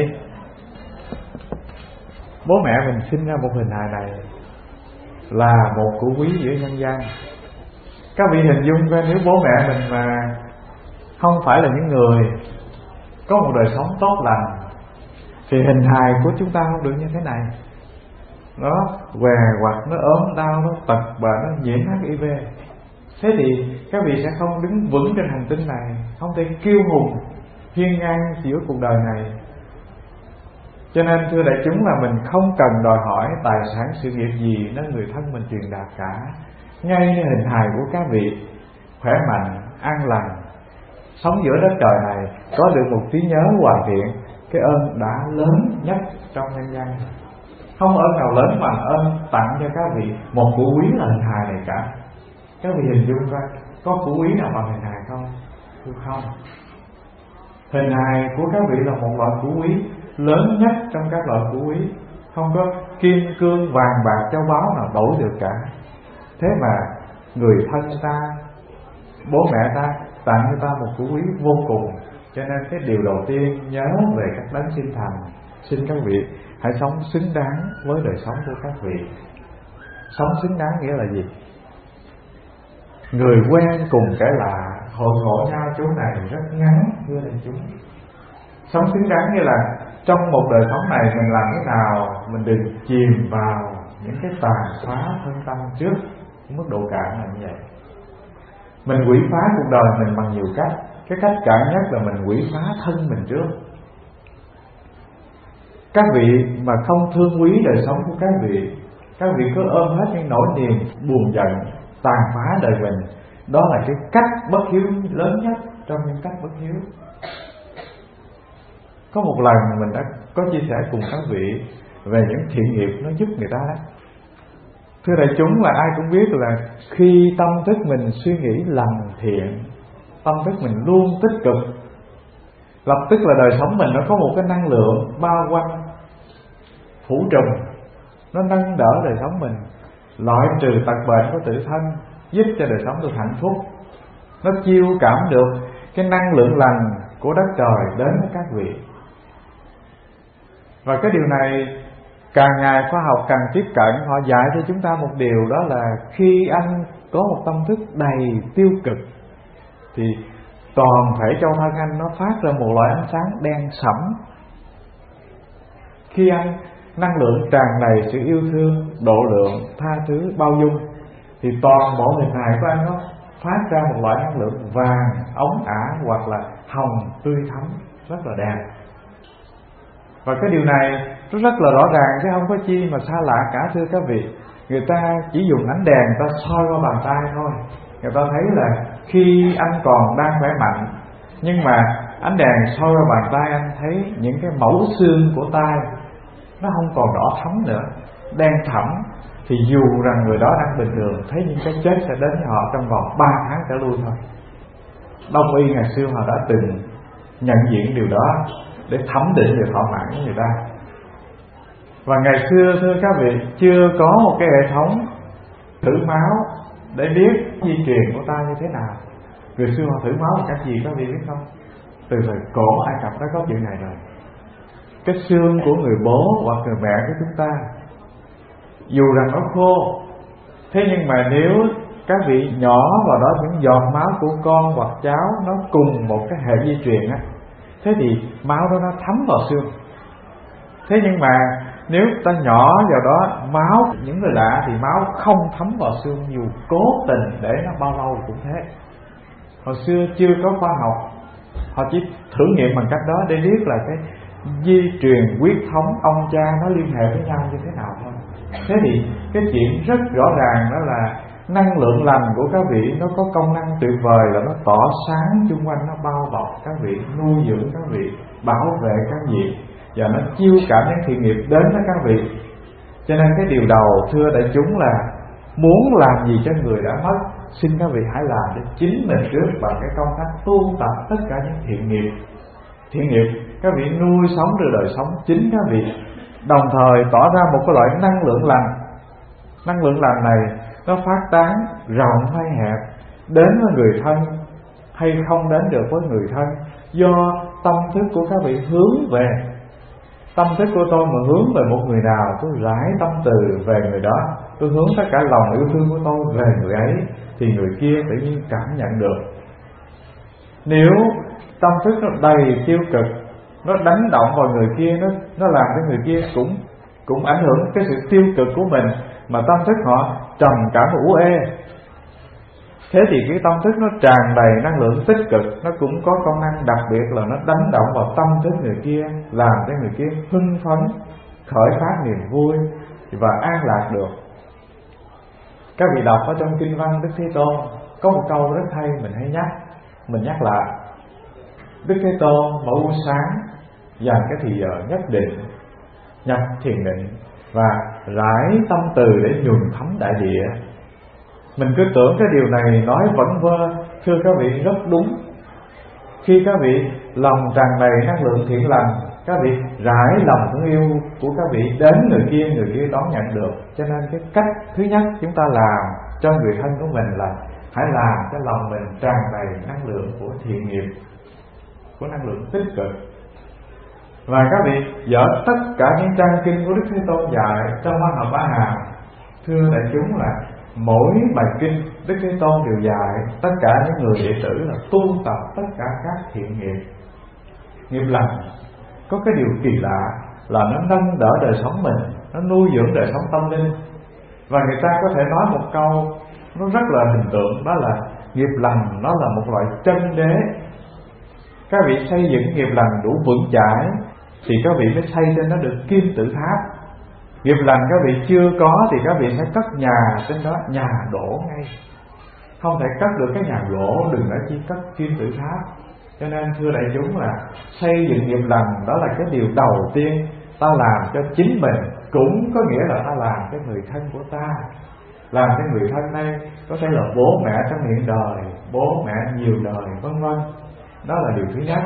Bố mẹ mình sinh ra một hình hài này là một của quý giữa nhân gian. Các vị hình dung coi, nếu bố mẹ mình mà không phải là những người có một đời sống tốt lành thì hình hài của chúng ta không được như thế này. Nó què quặt, nó ốm đau, nó tật và nó nhiễm HIV. Thế thì các vị sẽ không đứng vững trên hành tinh này, không thể kiêu hùng hiên ngang giữa cuộc đời này. Cho nên thưa đại chúng là mình không cần đòi hỏi tài sản sự nghiệp gì nên người thân mình truyền đạt cả. Ngay như hình hài của các vị khỏe mạnh, an lành, sống giữa đất trời này, có được một trí nhớ hoàn thiện, cái ơn đã lớn nhất trong nhân gian. Không ơn nào lớn bằng ơn tặng cho các vị một của quý là hình hài này cả. Các vị hình dung coi, có của quý nào bằng hình hài không? Thưa không. Hình hài của các vị là một loại của quý lớn nhất trong các loại của quý. Không có kim cương vàng bạc châu báu nào đổi được cả. Thế mà người thân ta, bố mẹ ta tặng cho ta một của quý vô cùng. Cho nên cái điều đầu tiên nhớ về các đấng sinh thành. Xin các vị hãy sống xứng đáng với đời sống của các vị. Sống xứng đáng nghĩa là gì? Người quen cùng kẻ lạ, hội ngộ nhau chỗ này rất ngắn, thưa đại chúng. Sống xứng đáng nghĩa là trong một đời sống này mình làm thế nào mình đừng chìm vào những cái tàn phá thân tâm trước. Mức độ cạn là như vậy. Mình quỷ phá cuộc đời mình bằng nhiều cách. Cái cách cạn nhất là mình quỷ phá thân mình trước. Các vị mà không thương quý đời sống của các vị cứ ôm hết những nỗi niềm buồn giận tàn phá đời mình. Đó là cái cách bất hiếu lớn nhất trong những cách bất hiếu. Có một lần mình đã có chia sẻ cùng các vị về những thiện nghiệp nó giúp người ta đó. Thưa đại chúng là ai cũng biết là khi tâm thức mình suy nghĩ lành thiện, tâm thức mình luôn tích cực, lập tức là đời sống mình nó có một cái năng lượng bao quanh phủ trùm, nó nâng đỡ đời sống mình, loại trừ tật bệnh của tự thân, giúp cho đời sống được hạnh phúc. Nó chiêu cảm được cái năng lượng lành của đất trời đến với các vị. Và cái điều này càng ngày khoa học càng tiếp cận, họ dạy cho chúng ta một điều, đó là khi anh có một tâm thức đầy tiêu cực thì toàn thể châu thân anh nó phát ra một loại ánh sáng đen sẫm. Khi anh năng lượng tràn đầy sự yêu thương, độ lượng, tha thứ, bao dung thì toàn bộ hình hài của anh nó phát ra một loại năng lượng vàng, óng ả hoặc là hồng tươi thắm, rất là đẹp. Và cái điều này nó rất là rõ ràng chứ không có chi mà xa lạ cả, thưa các vị. Người ta chỉ dùng ánh đèn người ta soi qua bàn tay thôi, người ta thấy là khi anh còn đang khỏe mạnh, nhưng mà ánh đèn soi qua bàn tay anh thấy những cái mẩu xương của tay nó không còn đỏ thắm nữa, đen thẫm. Thì dù rằng người đó đang bình thường, thấy những cái chết sẽ đến với họ trong vòng 3 tháng trở lui thôi. Đông y ngày xưa họ đã từng nhận diện điều đó để thẩm định về thọ mạng của người ta. Và ngày xưa thưa các vị, chưa có một cái hệ thống thử máu để biết di truyền của ta như thế nào. Người xưa họ thử máu bằng cách gì các vị biết không? Từ thời cổ Ai Cập đã có chuyện này rồi. Cái xương của người bố hoặc người mẹ của chúng ta, dù rằng nó khô, thế nhưng mà nếu các vị nhỏ vào đó những giọt máu của con hoặc cháu nó cùng một cái hệ di truyền á, thế thì máu đó nó thấm vào xương. Thế nhưng mà nếu ta nhỏ vào đó máu những người lạ thì máu không thấm vào xương, dù cố tình để nó bao lâu cũng thế. Hồi xưa chưa có khoa học, họ chỉ thử nghiệm bằng cách đó để biết là cái di truyền huyết thống ông cha nó liên hệ với nhau như thế nào thôi. Thế thì cái chuyện rất rõ ràng đó là năng lượng lành của các vị nó có công năng tuyệt vời là nó tỏ sáng chung quanh, nó bao bọc các vị, nuôi dưỡng các vị, bảo vệ các vị, và nó chiêu cảm những thiện nghiệp đến với các vị. Cho nên cái điều đầu thưa đại chúng là muốn làm gì cho người đã mất, xin các vị hãy làm để chính mình trước bằng cái công tác tu tập tất cả những thiện nghiệp. Thiện nghiệp các vị nuôi sống từ đời sống chính các vị, đồng thời tỏ ra một cái loại năng lượng lành. Năng lượng lành này nó phát tán rộng hay hẹp đến với người thân, hay không đến được với người thân, do tâm thức của các vị hướng về. Tâm thức của tôi mà hướng về một người nào, tôi rải tâm từ về người đó, tôi hướng tất cả lòng yêu thương của tôi về người ấy, thì người kia tự nhiên cảm nhận được. Nếu tâm thức nó đầy tiêu cực, nó đánh động vào người kia, nó làm cho người kia cũng ảnh hưởng cái sự tiêu cực của mình, mà tâm thức họ trầm cảm và u ê. Thế thì cái tâm thức nó tràn đầy năng lượng tích cực, nó cũng có công năng đặc biệt là nó đánh động vào tâm thức người kia, làm cho người kia hưng phấn, khởi phát niềm vui và an lạc được. Các vị đọc ở trong kinh văn Đức Thế Tôn có một câu rất hay, mình nhắc lại. Đức Thế Tôn mỗi buổi sáng dành cái thì giờ nhất định nhập thiền định và rải tâm từ để nhuần thấm đại địa. Mình cứ tưởng cái điều này nói vẩn vơ, thưa các vị, rất đúng. Khi các vị lòng tràn đầy năng lượng thiện lành, các vị rải lòng thương yêu của các vị đến người kia đón nhận được. Cho nên cái cách thứ nhất chúng ta làm cho người thân của mình là hãy làm cho lòng mình tràn đầy năng lượng của thiện nghiệp, của năng lượng tích cực. Và các vị dở tất cả những trang kinh của Đức Thế Tôn dạy trong Văn Học Ba Hàm. Thưa đại chúng là mỗi bài kinh Đức Thế Tôn đều dạy tất cả những người đệ tử là tu tập tất cả các thiện nghiệp lành. Có cái điều kỳ lạ là nó nâng đỡ đời sống mình, nó nuôi dưỡng đời sống tâm linh. Và người ta có thể nói một câu nó rất là hình tượng, đó là nghiệp lành nó là một loại chân đế. Các vị xây dựng nghiệp lành đủ vững chãi thì các vị mới xây lên nó được kim tự tháp. Nghiệp lành các vị chưa có thì các vị sẽ cất nhà trên đó, nhà đổ ngay. Không thể cất được cái nhà gỗ, đừng nói chi cất kim tự tháp. Cho nên thưa đại chúng là xây dựng nghiệp lành đó là cái điều đầu tiên ta làm cho chính mình, cũng có nghĩa là ta làm cho người thân của ta. Làm cho người thân đây có thể là bố mẹ trong hiện đời, bố mẹ nhiều đời, vân vân. Đó là điều thứ nhất.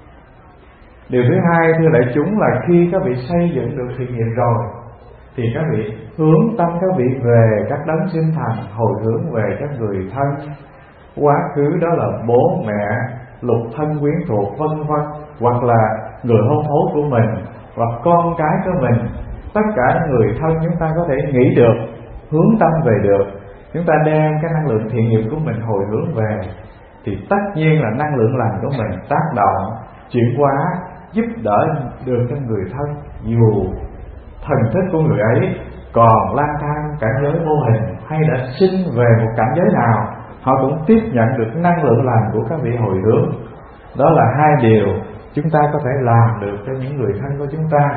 Điều thứ hai thưa đại chúng là khi các vị xây dựng được thiện nghiệp rồi thì các vị hướng tâm các vị về các đấng sinh thành, hồi hướng về các người thân quá khứ, đó là bố mẹ, lục thân quyến thuộc vân vân, hoặc là người hôn thố của mình, hoặc con cái của mình. Tất cả những người thân chúng ta có thể nghĩ được, hướng tâm về được. Chúng ta đem cái năng lượng thiện nghiệp của mình hồi hướng về thì tất nhiên là năng lượng lành của mình tác động, chuyển hóa, giúp đỡ được cho người thân. Dù thần thức của người ấy còn lang thang cảnh giới vô hình hay đã sinh về một cảnh giới nào, họ cũng tiếp nhận được năng lượng lành của các vị hồi hướng. Đó là hai điều chúng ta có thể làm được cho những người thân của chúng ta.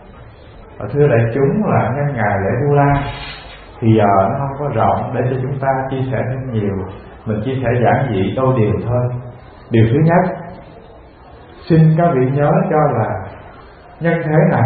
Và thưa đại chúng là nhân ngày lễ Vu Lan thì giờ nó không có rộng để cho chúng ta chia sẻ thêm nhiều. Mình chia sẻ giản dị đôi điều thôi. Điều thứ nhất, xin các vị nhớ cho là nhân thế này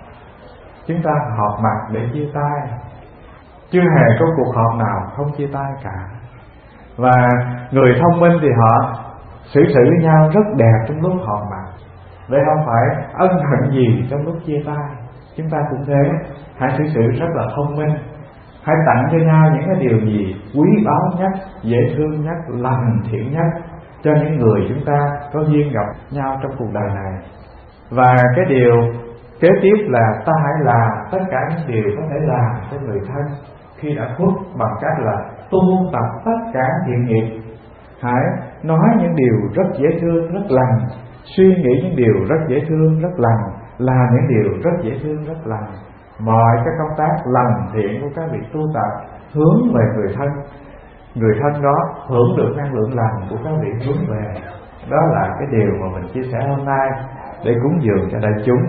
chúng ta họp mặt để chia tay, chưa hề có cuộc họp nào không chia tay cả. Và người thông minh thì họ xử với nhau rất đẹp trong lúc họp mặt, để không phải ân hận gì trong lúc chia tay. Chúng ta cũng thế, hãy xử rất là thông minh, hãy tặng cho nhau những cái điều gì quý báu nhất, dễ thương nhất, lành thiện nhất cho những người chúng ta có duyên gặp nhau trong cuộc đời này. Và cái điều kế tiếp là ta hãy làm tất cả những điều có thể làm cho người thân khi đã khuất, bằng cách là tu tập tất cả thiện nghiệp. Hãy nói những điều rất dễ thương, rất lành, suy nghĩ những điều rất dễ thương, rất lành, làm những điều rất dễ thương, rất lành. Mọi cái công tác lành thiện của các vị tu tập hướng về người thân đó hưởng được năng lượng lành của các vị hướng về. Đó là cái điều mà mình chia sẻ hôm nay để cúng dường cho đại chúng.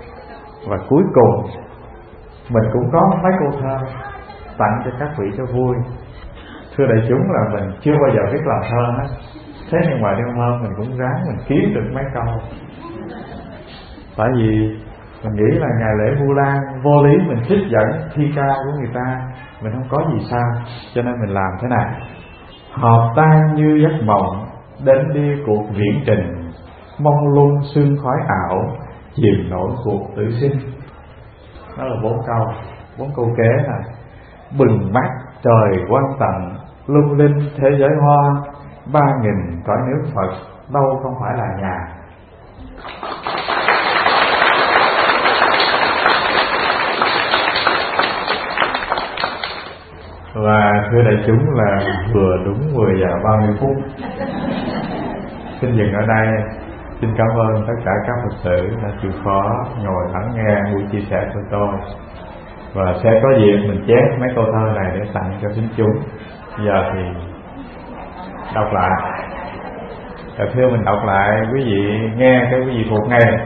Và cuối cùng mình cũng có mấy câu thơ tặng cho các vị cho vui. Thưa đại chúng là mình chưa bao giờ biết làm thơ hết, thế nhưng mà đêm hôm mình cũng ráng mình kiếm được mấy câu. Tại vì mình nghĩ là ngày lễ Vu Lan vô lý mình trích dẫn thi ca của người ta, mình không có gì sao, cho nên mình làm thế này: họp tan như giấc mộng, đến đi cuộc viễn trình, mông lung sương khói ảo, chìm nổi cuộc tử sinh. Đó là 4 câu kế này. Bừng mắt trời quang tận, lung linh thế giới hoa, 3.000 cõi nước Phật đâu không phải là nhà. Và thưa đại chúng là vừa đúng 10 giờ 30 phút. Xin dừng ở đây. Xin cảm ơn tất cả các Phật tử đã chịu khó ngồi lắng nghe buổi chia sẻ của tôi. Và sẽ có dịp mình chép mấy câu thơ này để tặng cho tín chúng. Giờ thì đọc lại. Thưa mình đọc lại, quý vị nghe cái quý vị thuộc nghe.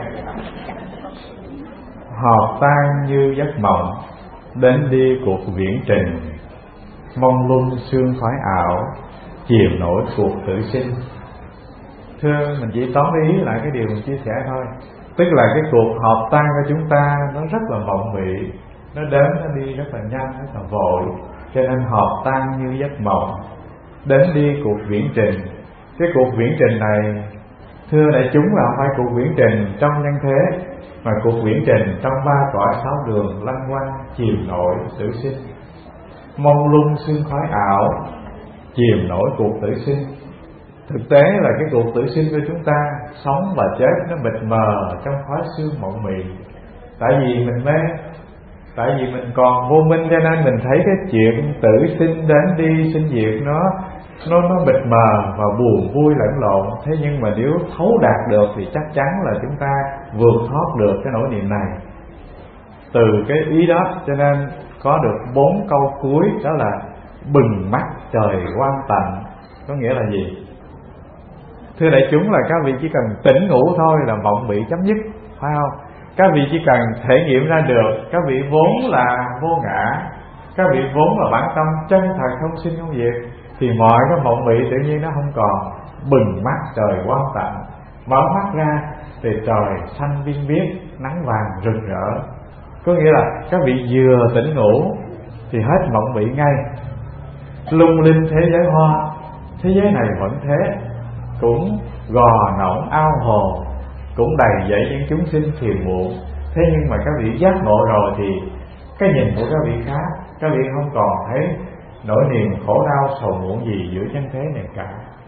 Họp tan như giấc mộng, đến đi cuộc viễn trình, mông lung sương khói ảo, chìm nổi cuộc tử sinh. Thưa, mình chỉ tóm ý lại cái điều mình chia sẻ thôi. Tức là cái cuộc họp tan của chúng ta nó rất là mộng mị, nó đến nó đi rất là nhanh, rất là vội. Cho nên họp tan như giấc mộng, đến đi cuộc viễn trình. Cái cuộc viễn trình này, thưa đại chúng, là không phải cuộc viễn trình trong nhân thế, mà cuộc viễn trình trong 3 cõi 6 đường lăn quanh chìm nổi tử sinh. Mông lung sương khói ảo, chìm nổi cuộc tử sinh. Thực tế là cái cuộc tử sinh của chúng ta, sống và chết nó mịt mờ trong khói sương mộng mị. Tại vì mình mê, tại vì mình còn vô minh, cho nên mình thấy cái chuyện tử sinh đến đi sinh diệt nó mịt mờ và buồn vui lẫn lộn. Thế nhưng mà nếu thấu đạt được thì chắc chắn là chúng ta vượt thoát được cái nỗi niệm này. Từ cái ý đó cho nên có được 4 câu cuối, đó là bừng mắt trời quang tạnh. Có nghĩa là gì? Thưa đại chúng, là các vị chỉ cần tỉnh ngủ thôi là mộng bị chấm dứt, phải không? Các vị chỉ cần thể nghiệm ra được các vị vốn là vô ngã, các vị vốn là bản tâm chân thật không sinh không diệt, thì mọi cái mộng mị tự nhiên nó không còn. Bừng mắt trời quang tạnh, mở mắt ra thì trời xanh biên biếc, nắng vàng rực rỡ. Có nghĩa là các vị vừa tỉnh ngủ thì hết mộng mị ngay. Lung linh thế giới hoa, thế giới này vẫn thế, cũng gò nõn ao hồ, cũng đầy dẫy những chúng sinh phiền muộn. Thế nhưng mà các vị giác ngộ rồi thì cái nhìn của các vị khác, các vị không còn thấy nỗi niềm khổ đau sầu muộn gì giữa chân thế này cả.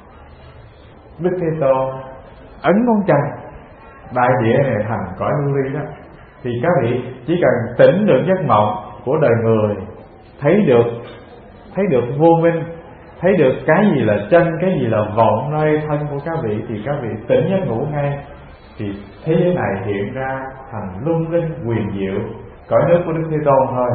Đức Thế Tôn ấn ngón chân, đại địa này thành cõi lưu ly đó. Thì các vị chỉ cần tỉnh được giấc mộng của đời người, thấy được vô minh, thấy được cái gì là chân, cái gì là vọng nơi thân của các vị, thì các vị tỉnh giấc ngủ ngay. Thì thế giới này hiện ra thành lung linh quyền diệu, cõi nước của Đức Thế Tôn thôi.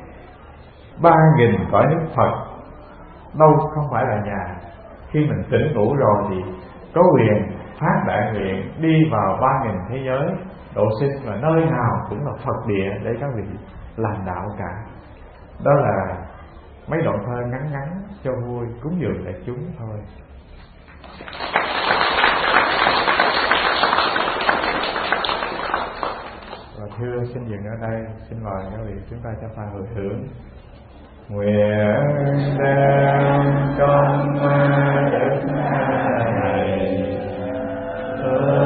3.000 cõi nước Phật đâu không phải là nhà. Khi mình tỉnh ngủ rồi thì có quyền phát đại nguyện đi vào 3.000 thế giới độ sinh, và nơi nào cũng là Phật địa để các vị làm đạo cả. Đó là mấy đoạn thơ ngắn ngắn cho vui cúng dường đại chúng thôi. Và thưa xin dừng ở đây, xin mời các vị chúng ta cho pha hồi hướng. Nguyện đem công đức này